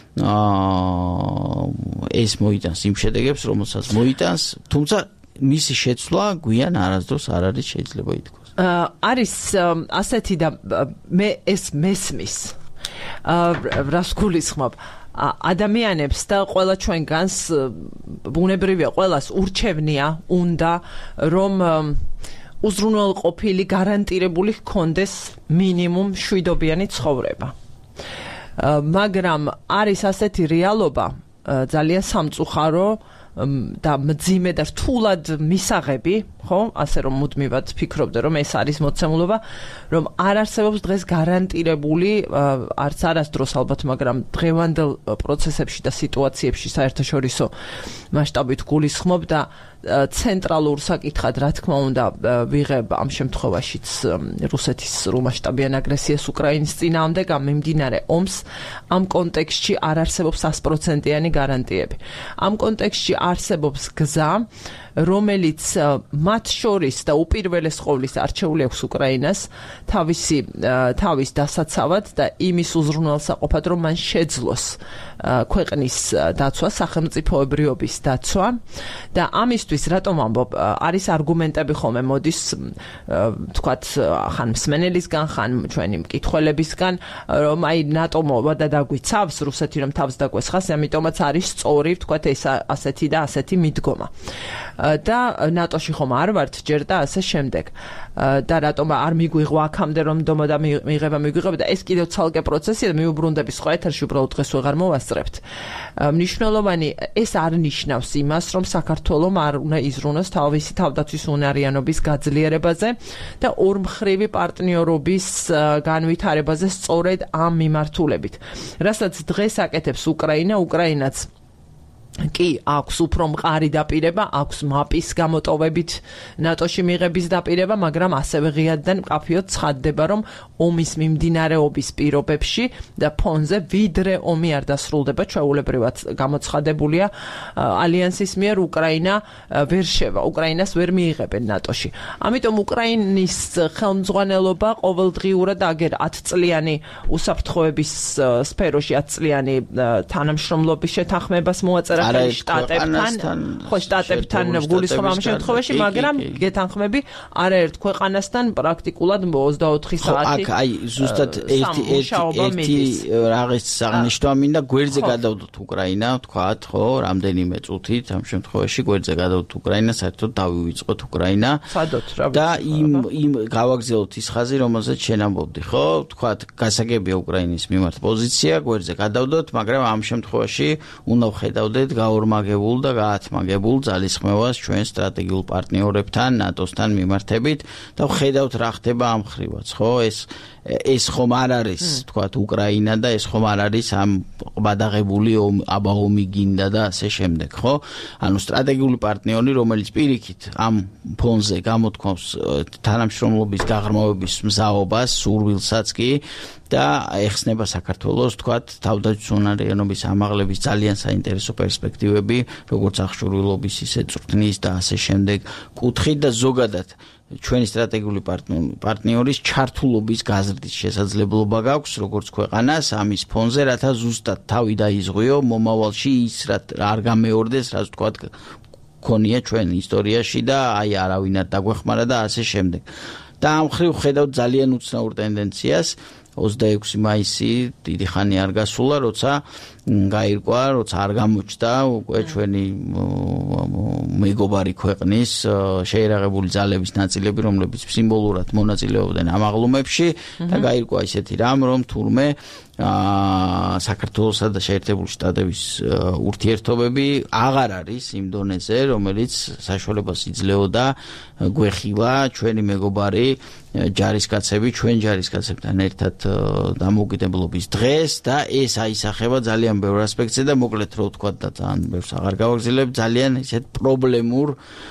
ეს მოიტანს იმ შედეგებს, რომელსაც მოიტანს, თუმცა მისი შეცვლა გვიან არასდროს არ არის შეიძლება ითქვას. არის ასეთი და მე ეს მესმის. რას გულისხმობ? ადამიანებს და ყველა ჩვენგანს ბუნებრივია, ყველას ურჩევნია, უნდა რომ უზრუნველყოფილი, გარანტირებული ჰქონდეს მინიმუმ შვიდობიანი ცხოვრება. მაგრამ არის ასეთი რეალობა, ძალიან სამწუხარო და მძიმე და რთულად მისაღები, ხო? ასე რომ მუდმივად ფიქრობდე, რომ ეს არის მოცემულობა, რომ არ არსებობს დღეს გარანტირებული, არც არასდროს ალბათ, მაგრამ დღევანდელ პროცესებში და სიტუაციებში საერთაშორისო მასშტაბით გულისხმობ და ცენტრალურ საკითხად, რა თქმა უნდა, ვიღებ ამ შემთხვევაშიც რუსეთის სრულმასშტაბიან აგრესიას უკრაინის წინააღმდეგ მიმდინარე ომს, ამ კონტექსტში არ არსებობს sto პროცენტიანი გარანტიები. ამ კონტექსტში არსებობს გზა, რომელიც მათ შორის და უპირველეს ყოვლის არჩეული აქვს უკრაინას თავისი თავის დასაცავად და იმის უზრუნველსაყოფად, რომ მან შეძლოს ქვეყნის დაცვა, სახელმწიფოებრიობის დაცვა და ამისთვის რატომ ამბობ, არის არგუმენტები ხოლმე მოდის თქვათ ხან მსმენელისგან, ხან ჩვენი მკითხველებისგან, რომ აი ნატო მოვა და დაგვიცავს რუსეთი რომ თავს დაგვესხას, ამიტომაც არის სწორი თქვათ ეს ასეთი და ასეთი მიდგომა. და ნატოში ხომ არ ვართ ჯერ და ასე შემდეგ. და რატომ არ მიგვიღო აქამდე რომ დომა და მიიღება მიგვიღება და ეს კიდევ ცალკე პროცესია და მიუბრუნდები სხვა ეთერში უბრალოდ დღეს ვეღარ მოვასწრებთ. მნიშვნელოვანი ეს არ ნიშნავს იმას, რომ საქართველოს არ უნდა იზრუნოს თავისი თავდაცვის უნარიანობის გაძლიერებაზე და ორმხრივი პარტნიორობის განვითარებაზე სწორედ ამ მიმართულებით. რასაც დღეს აკეთებს უკრაინა, უკრაინაც კი აქვს უფრო მყარი დაპირება, აქვს მაპის გამოტოვებით ნატოში მიღების დაპირება, მაგრამ ასევე ღიად და მკაფიოდ ცხადდება, რომ ომის მიმდინარეობის პირობებში და ფონზე ვიდრე ომი არ დასრულდება, ჩვეულებრივად გამოცხადებულია ალიანსის მიერ უკრაინა ვერ შევა, უკრაინას ვერ მიიღებენ ნატოში. ამიტომ უკრაინის ხელმძღვანელობა ყოველდღიურად აგერ ათ წლიანი უსაფრთხოების სფეროში ათ წლიანი თანამშრომლობის შეთანხმებას მოაწერა შტატებთან, ხო შტატებთან გულისხმობა ამ შემთხვევაში, მაგრამ გეთანხმები არაერთ ქვეყანასთან პრაქტიკულად ოცდაოთხი საათი. აქ აი ზუსტად ერთი ერთი რაღაც აღნიშნვა მინდა, გვერდზე გადავდოთ უკრაინა, თქვათ, ხო, რამდენიმე წუთით ამ შემთხვევაში გვერდზე გადავდოთ უკრაინა, საერთოდ დავივიწყოთ უკრაინა. სადოთ რა და იმ იმ გავაგზავნოთ ის ხაზი, რომელზეც შენ ამბობდი, ხო? თქვათ, გასაგებია უკრაინის მიმართ პოზიცია, გვერდზე გადავდოთ, მაგრამ ამ შემთხვევაში უნდა ვხედავდეთ გაორმაგებულ და გაათმაგებულ ძალისხმევას ჩვენ სტრატეგიულ პარტნიორებთან, ნატოსთან მიმართებით და ვხედავთ რა ხდება ამ ხრივაც, ხო? ეს ეს ხომ არ არის, თქვათ, უკრაინა და ეს ხომ არ არის ამ ყბადაღებული აბაომი გინდა და ასე შემდეგ, ხო? ანუ სტრატეგიული პარტნიორი, რომელიც პირიქით ამ ფონზე გამოთქვამს თანამშრომლობის გაღრმავების მზაობას, სურვილსაც კი და ეხსნება საქართველოს, თქვათ, თავდაცვის უნარიანობის ამაღლების ძალიან საინტერესო პერსპექტივები, როგორც აღჭურვილობის, ისე წვრთნის და ასე შემდეგ კუთხით და ზოგადად ჩვენი სტრატეგიული პარტნიორის ჩართულობის გაზრდის შესაძლებლობა გაქვს, როგორც ქვეყანას ამის ფონზე, რათა ზუსტად თავი დაიზღვიო მომავალში ის არ გამეორდეს, რაც თქვათ ქონია ჩვენ ისტორიაში და აი არავინ არ დაგვეხმარა და ასე შემდეგ. და ამ ხრივ ხედავთ ძალიან უცნაურ ტენდენციას. ოცდაექვსი მაისი დიდი ხანი არ გასულა, როცა გაირკვა, როცა არ გამოჩნდა უკვე ჩვენი მეგობარი ქვეყნის შეერაღებული ძალების ნაწილები, რომლებიც სიმბოლურად მონაწილეობდნენ ამ აღლუმებში და გაირკვა ისეთი რამ, რომ თურმე საქართველოსა და შეერთებული შტატების ურთიერთობები აღარ არის იმ დონეზე, რომელიც საშუალებას იძლეოდა გვეხილა ჩვენი მეგობარი ჯარისკაცები, ჩვენ ჯარისკაცებთან ერთად დამოუკიდებლობის დღეს და ეს აისახება ძალიან ბევრ ასპექტზე და მოკლედ რო ვთქვა და ძალიან ბევრს აღარ გავაგრძელებ, ძალიან ისეთ პრობლემურ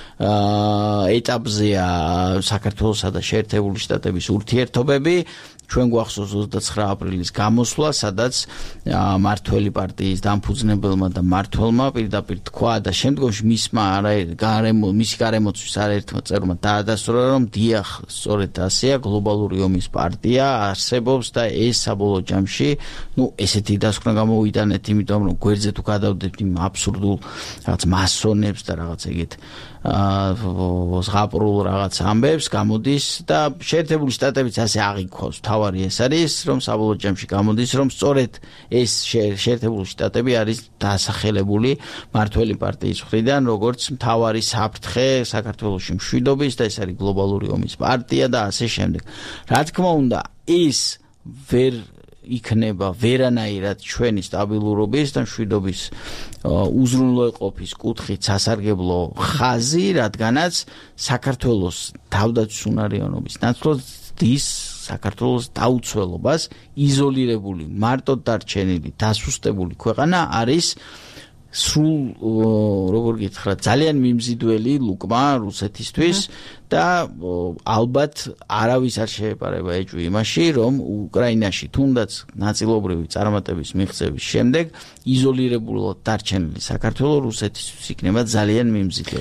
ეტაპზეა საქართველოსა და შეერთებული შტატების ურთიერთობები. ჩვენ გვახსოვს ოცდაცხრა აპრილის გამოსვლა, სადაც მართველი პარტიის დამფუძნებელმა და მმართველმა პირდაპირ თქვა და შემდგომში მისმა მისი გარემოცვის არაერთმა წევრმა დაადასტურა, რომ დიახ, სწორედ ასეა, გლობალური ომის პარტია არსებობს და ეს საბოლოო ჯამში, ну, ესეთი დასკვნა გამოვიტანეთ, იმიტომ რომ გვერდზე თუ გადავდებთ იმ აბსურდულ რაღაც მასონებს და რაღაც ეგეთ ზღაპრულ რაღაც ამბებს გამოდის და შეერთებული შტატებიც ასე აღიქვავს. თავარი ეს არის, რომ საბოლოო ჯამში გამოდის, რომ სწორედ ეს შეერთებული შტატები არის დასახელებული მმართველი პარტიის მხრიდან, როგორც მთავარი საფრთხე საქართველოში მშვიდობის და ეს არის გლობალური ომის პარტია და ასე შემდეგ. რა თქმა უნდა, ის ვერ იქნება ვერანაირად ჩვენი სტაბილურობის და მშვიდობის უზრუნველყოფის კუთხით სასარგებლო ხაზი, რადგანაც საქართველოს თავდაცვის უნარიანობის ნაცვლად ის საქართველოს დაუცველობას იზოლირებული, მარტო დარჩენილი, დასუსტებული ქვეყანა არის სრულ, როგორ გითხრათ, ძალიან მიმზიდველი ლუკმა რუსეთისთვის და ალბათ არავის არ შეეპარება ეჭვი იმაში, რომ უკრაინაში თუნდაც ნაწილობრივი წარმატების მიღწევის შემდეგ იზოლირებულად დარჩენილი საქართველო რუსეთისთვის იქნება ძალიან მიმზიდველი.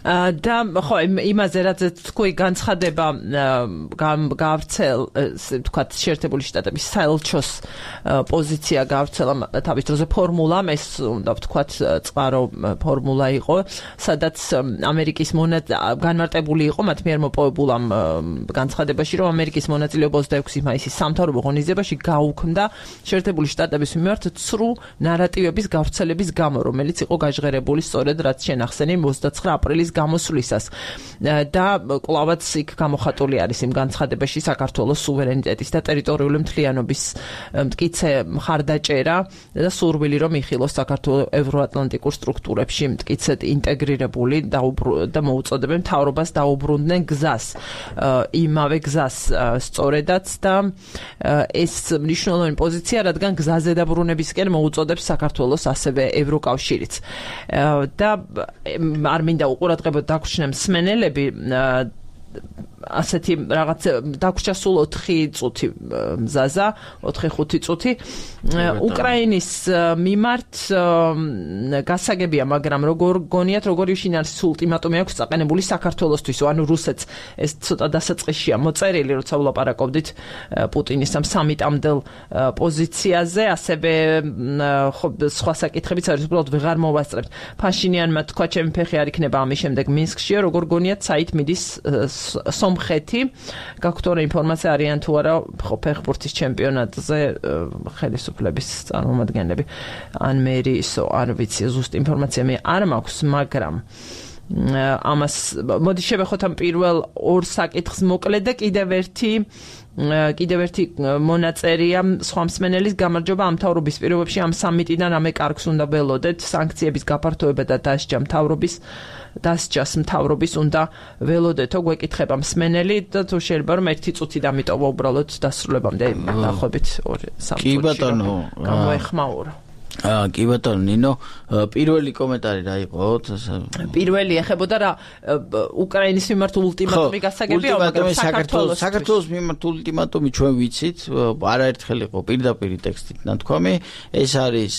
და ხო იმაზე რაც თქვი განცხადება გავრცელ თქვა შეერთებული შტატების საელჩოს პოზიცია გავრცელა თავის დროზე ფორმულამ ეს უნდა ვთქვათ წყარო ფორმულა იყო სადაც ამერიკის განმარტებული იყო მათ მიერ მოპოვებულ ამ განცხადებაში რომ ამერიკის მონაწილეობა ოცდაექვსი მაისის სამთავრობო ღონისძიებაში გაუქმდა შეერთებული შტატების მიმართ ცრუ ნარატივების გავრცელების გამო რომელიც იყო გაჟღერებული სწორედ რაც შენახსენი ოცდაცხრა აპრილის გამოსვლისას და კლავაც იქ გამოხატული არის იმ განცხადებაში საქართველოს სუვერენიტეტის და ტერიტორიული მთლიანობის მტკიცე მხარდაჭერა და სურვილი რომ იხილოს საქართველოს ევროატლანტიკურ სტრუქტურებში მტკიცედ ინტეგრირებული და მოუწოდებენ მთავრობას დაუბრუნდნენ გზას იმავე გზას სწორედაც და ეს მნიშვნელოვანი პოზიცია რადგან გზაზე დაბრუნებისკენ მოუწოდებს საქართველოს ასევე ევროკავშირიც და არ მინდა უყურადღებოდ დაგვრჩნენ მსმენელები ასეთი რაღაც დაგვრჩა სულ ოთხი წუთი მზაზა ოთხი ხუთი წუთი უკრაინის მიმართ გასაგებია მაგრამ როგორ გონიათ როგორი შინაარსის ულტიმატუმი აქვს წაყენებული საქართველოსთვის ანუ რუსეთს ეს ცოტა დასაწყისშია მოწერილი როცა ვლაპარაკობდით პუტინის ამ სამიტამდელ პოზიციაზე ასევე სხვა საკითხებიც არის უბრალოდ ვეღარ მოვასწრებთ ფაშინიანმა თქვა ჩემი ფეხი არ იქნება ამის შემდეგ მინსკშია როგორ გონიათ საით მიდის სომხეთი გაქვთ ინფორმაცია არიან თუ არა ფეხბურთის ჩემპიონატზე ხელისუფლების წარმომადგენლები ან მერი ისო არ ვიცი ზუსტ ინფორმაცია მე არ მაქვს მაგრამ ამას მოდი შევეხოთ ამ პირველ ორ საკითხს მოკლედ და კიდევ ერთი კიდევ ერთი მონაწერია სხვა მსმენელის გამარჯობა ამ მთავრობის პირობებში ამ სამიტიდან ამე კარგს უნდა ველოდეთ სანქციების გაფართოება და დასჯა მთავრობის დასჯას მთავრობის უნდა ველოდეთო გვეკითხება მსმენელი და თუ შეიძლება რომ ერთი წუთი დამიტოვა უბრალოდ დასრულებამდე დაახლოებით ორი სამი წუთი კი ბატონო გამოეხმაურა კი ბატონო ნინო პირველი კომენტარი რა იყო პირველი ეხებოდა რა უკრაინის მიმართ ულტიმატუმი გასაგებია მაგრამ საქართველოს საქართველოს მიმართ ულტიმატუმი ჩვენ ვიცით არაერთხელ იყო პირდაპირ ტექსტით ნათქვამი ეს არის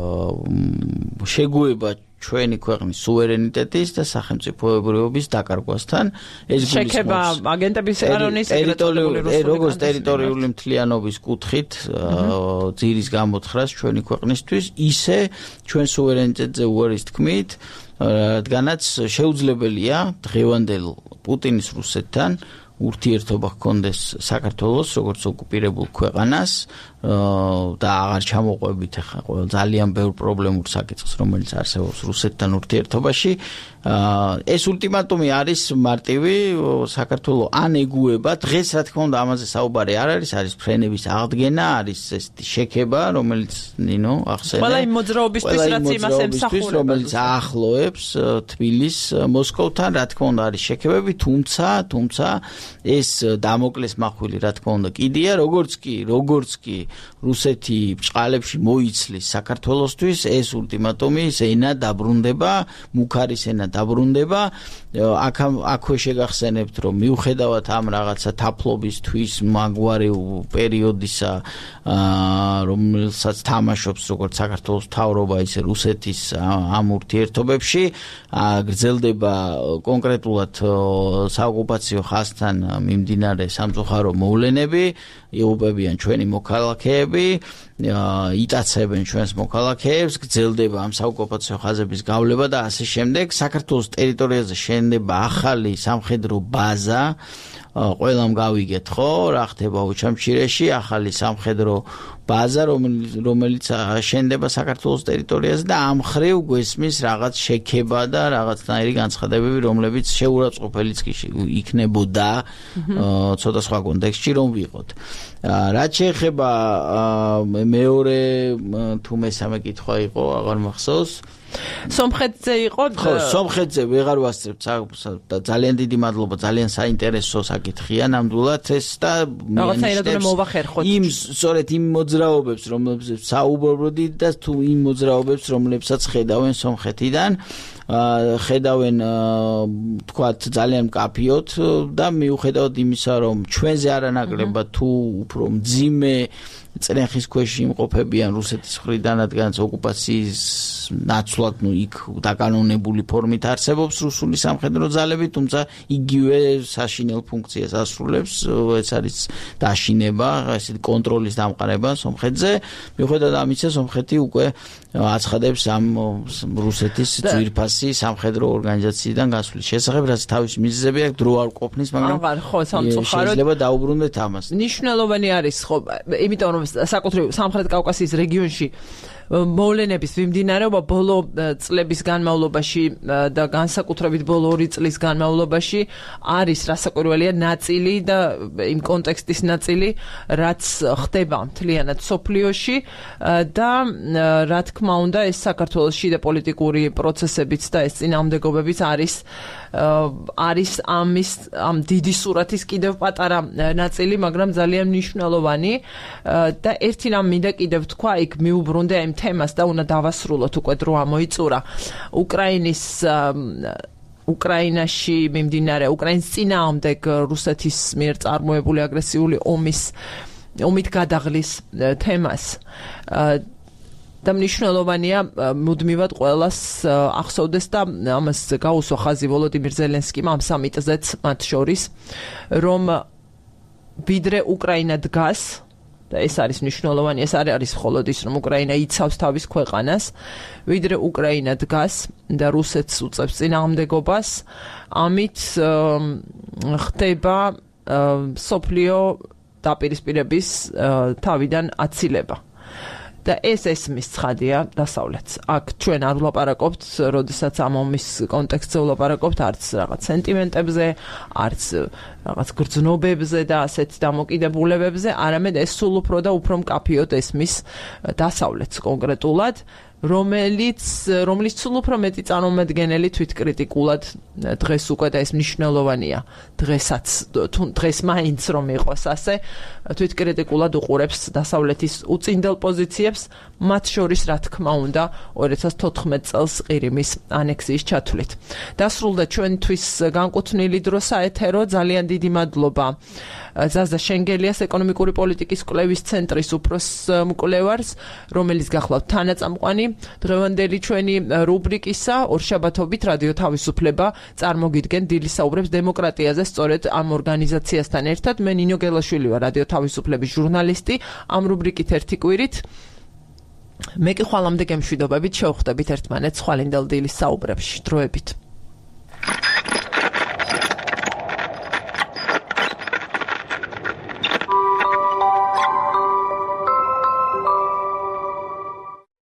შეგუება ჩვენი ქვეყნის სუვერენიტეტის და სახელმწიფოებრიობის დაკარგვასთან ეს შექება აგენტების ეროვნულ ტერიტორიული როგორც ტერიტორიული მთლიანობის კუთხით ძირის გამოთხრას ჩვენი ქვეყნისთვის ისე ჩვენ სუვერენიტეტზე უარის თქმით რადგანაც შეუძლებელია დღევანდელ პუტინის რუსეთთან ურთიერთობა ჰქონდეს საქართველოს როგორც ოკუპირებულ ქვეყანას და აღარ ჩამოყვებით ახლა ძალიან ბევრ პრობლემურ საკითხს რომელიც არსებობს რუსეთთან ურთიერთობაში ეს ულტიმატუმი არის მარტივი საქართველოს ან ეგუება დღეს რა თქმა უნდა ამაზე საუბარი არ არის არის ფრენების აღდგენა არის ეს შექება რომელიც ნინო ახსენე ყველა იმ მოძრაობისთვის რაც იმას ემსახურება რომელიც აახლოებს თბილის მოსკოვთან რა თქმა უნდა არის შექებები თუმცა თუმცა ეს დამოკლეს მახვილი რა თქმა უნდა კიდია როგორც კი როგორც კი რუსეთი ბჭყალებში მოიცლის საქართველოსთვის ეს ულტიმატუმი ენა დაბრუნდება მუქარის ენა დაბრუნდება აქ აქვე შეგახსენებთ რომ მიუხედავად ამ რაღაცა თაფლობის თვის მაგვარი პერიოდისა რომელსაც თამაშობს როგორც საქართველოს მთავრობა ისე რუსეთის ამ ურთიერთობებში გრძელდება კონკრეტულად საოკუპაციო ხაზთან მიმდინარე სამწუხარო მოვლენები იუბებიან ჩვენი მოქალაქეები იტაცებენ ჩვენს მოქალაქეებს გრძელდება ამ საოკუპაციო ხაზების გავლება და ასე შემდეგ საქართველოს ტერიტორიაზე შენდება ახალი სამხედრო ბაზა ყველამ გავიგეთ ხო რა ხდება უჩამჩირეში ახალი სამხედრო ბაზა რომელიც შენდება საქართველოს ტერიტორიაზე და ამ ხრივ გვესმის რაღაც შექება და რაღაცნაირი განცხადებები რომლებიც შეურაცხყოფელიც კი იქნებოდა ცოტა სხვა კონტექსტში რომ ვიყოთ რაც შეეხება მეორე თუ მესამე კითხვა იყო აღარ მახსოვს სომხეთზე იყო ხო სომხეთზე ვეღარ ვასწრებ და ძალიან დიდი მადლობა ძალიან საინტერესო საკითხია ნამდვილად ეს და რაღაცნაირად უნდა მოვახერხოთ იმ სწორედ იმ მოძრაობებს რომლებსაც საუბრობდი და თუ იმ მოძრაობებს რომლებსაც ხედავენ სომხეთიდან ხედავენ თქვათ ძალიან მკაფიოდ და მიუხედავად იმისა რომ ჩვენზე არანაკლებად თუ უფრო მძიმე წრეხის ქვეშ იმყოფებიან რუსეთის მხრიდან რადგანაც ოკუპაციის ნაცვლად, ну, იქ დაკანონებული ფორმით არსებობს რუსული სამხედრო ძალები, თუმცა იგივე საშინელ ფუნქციას ასრულებს, ეს არის დაშინება, ესეთი კონტროლის დამყარება სომხეთზე. მიუხედავად ამისა, სომხეთი უკვე აცხადებს ამ რუსეთის ძვირფასი სამხედრო ორგანიზაციიდან გასვლის შესახებ, რაც თავის მიზეზები აქვს, დრო არ ყოფნის, მაგრამ აღარ ხო სამწუხაროდ შეიძლება დაუბრუნდეთ ამას. ნიშნულოვანი არის ხო, იმიტომ რომ საკუთრივ სამხრეთ კავკასიის რეგიონში მოვლენების მიმდინარეობა ბოლო წლების განმავლობაში და განსაკუთრებით ბოლო ორი წლის განმავლობაში არის რასაკვირველია ნაწილი და იმ კონტექსტის ნაწილი, რაც ხდება მთლიანად სოფლიოში და რა თქმა უნდა ეს საქართველოს შიდა პოლიტიკური პროცესებიც და ეს წინააღმდეგობებიც არის არის ამის ამ დიდი სურათის კიდევ პატარა ნაწილი, მაგრამ ძალიან მნიშვნელოვანი და ერთი რამ მინდა კიდევ თქვა, იქ მიუბრუნდე იმ თემას და უნდა დავასრულოთ უკვე დრო ამოიწურა უკრაინის უკრაინაში მიმდინარე უკრაინის წინააღმდეგ რუსეთის მიერ წარმოებული აგრესიული ომის ომით გადაღლის თემას და მნიშვნელოვანია მუდმივად ყველას ახსოვდეს და ამას გაუსვა ხაზი ვოლოდიმირ ზელენსკიმ ამ სამიტზეც მათ შორის, რომ ვიდრე უკრაინა დგას და ეს არის მნიშვნელოვანი, ეს არ არის მხოლოდ ის, რომ უკრაინა იცავს თავის ქვეყანას, ვიდრე უკრაინა დგას და რუსეთს უწევს წინააღმდეგობას, ამით ხდება სოფლიო დაპირისპირების თავიდან აცილება. და ეს ესმის ცხადია დასავლეთს. აქ ჩვენ არ ვლაპარაკობთ, როდესაც ამ ომის კონტექსტზე ვლაპარაკობთ, არც რაღაც სენტიმენტებზე, არც რაღაც გრძნობებზე და ასეთ დამოკიდებულებებზე, არამედ ეს სულ უფრო და უფრო მკაფიოდ ესმის დასავლეთს კონკრეტულად, რომელიც რომლის სულ უფრო მეტი წარმომადგენელი თვითკრიტიკულად დღეს უკვე და ეს მნიშვნელოვანია დღესაც დღეს მაინც რომ იყოს ასე თვითკრიტიკულად უყურებს დასავლეთის უწინდელ პოზიციებს, მათ შორის რა თქმა უნდა ორი ათას თოთხმეტ წელს ყირიმის ანექსიის ჩათვლით. დასრულდა ჩვენთვის განკუთვნილი დრო საეთერო, ძალიან დიდი მადლობა ზაზა შენგელიას, ეკონომიკური პოლიტიკის კვლევის ცენტრის უფროს მკვლევარს, რომელიც გახლავთ თანაწამყვანი დღევანდელი ჩვენი რუბრიკისა ორშაბათობით რადიო თავისუფლება წარმოგიდგენ დილის საუბრებს დემოკრატიაზე, სწორედ ამ ორგანიზაციასთან ერთად. მე ნინო გელაშვილი ვარ, რადიო თავისუფლების ჟურნალისტი. ამ რუბრიკით ერთი კვირით მე კი ხვალამდე გემშვიდობებით შევხვდებით ერთმანეთს ხვალინდელ დილის საუბრებში. დროებით.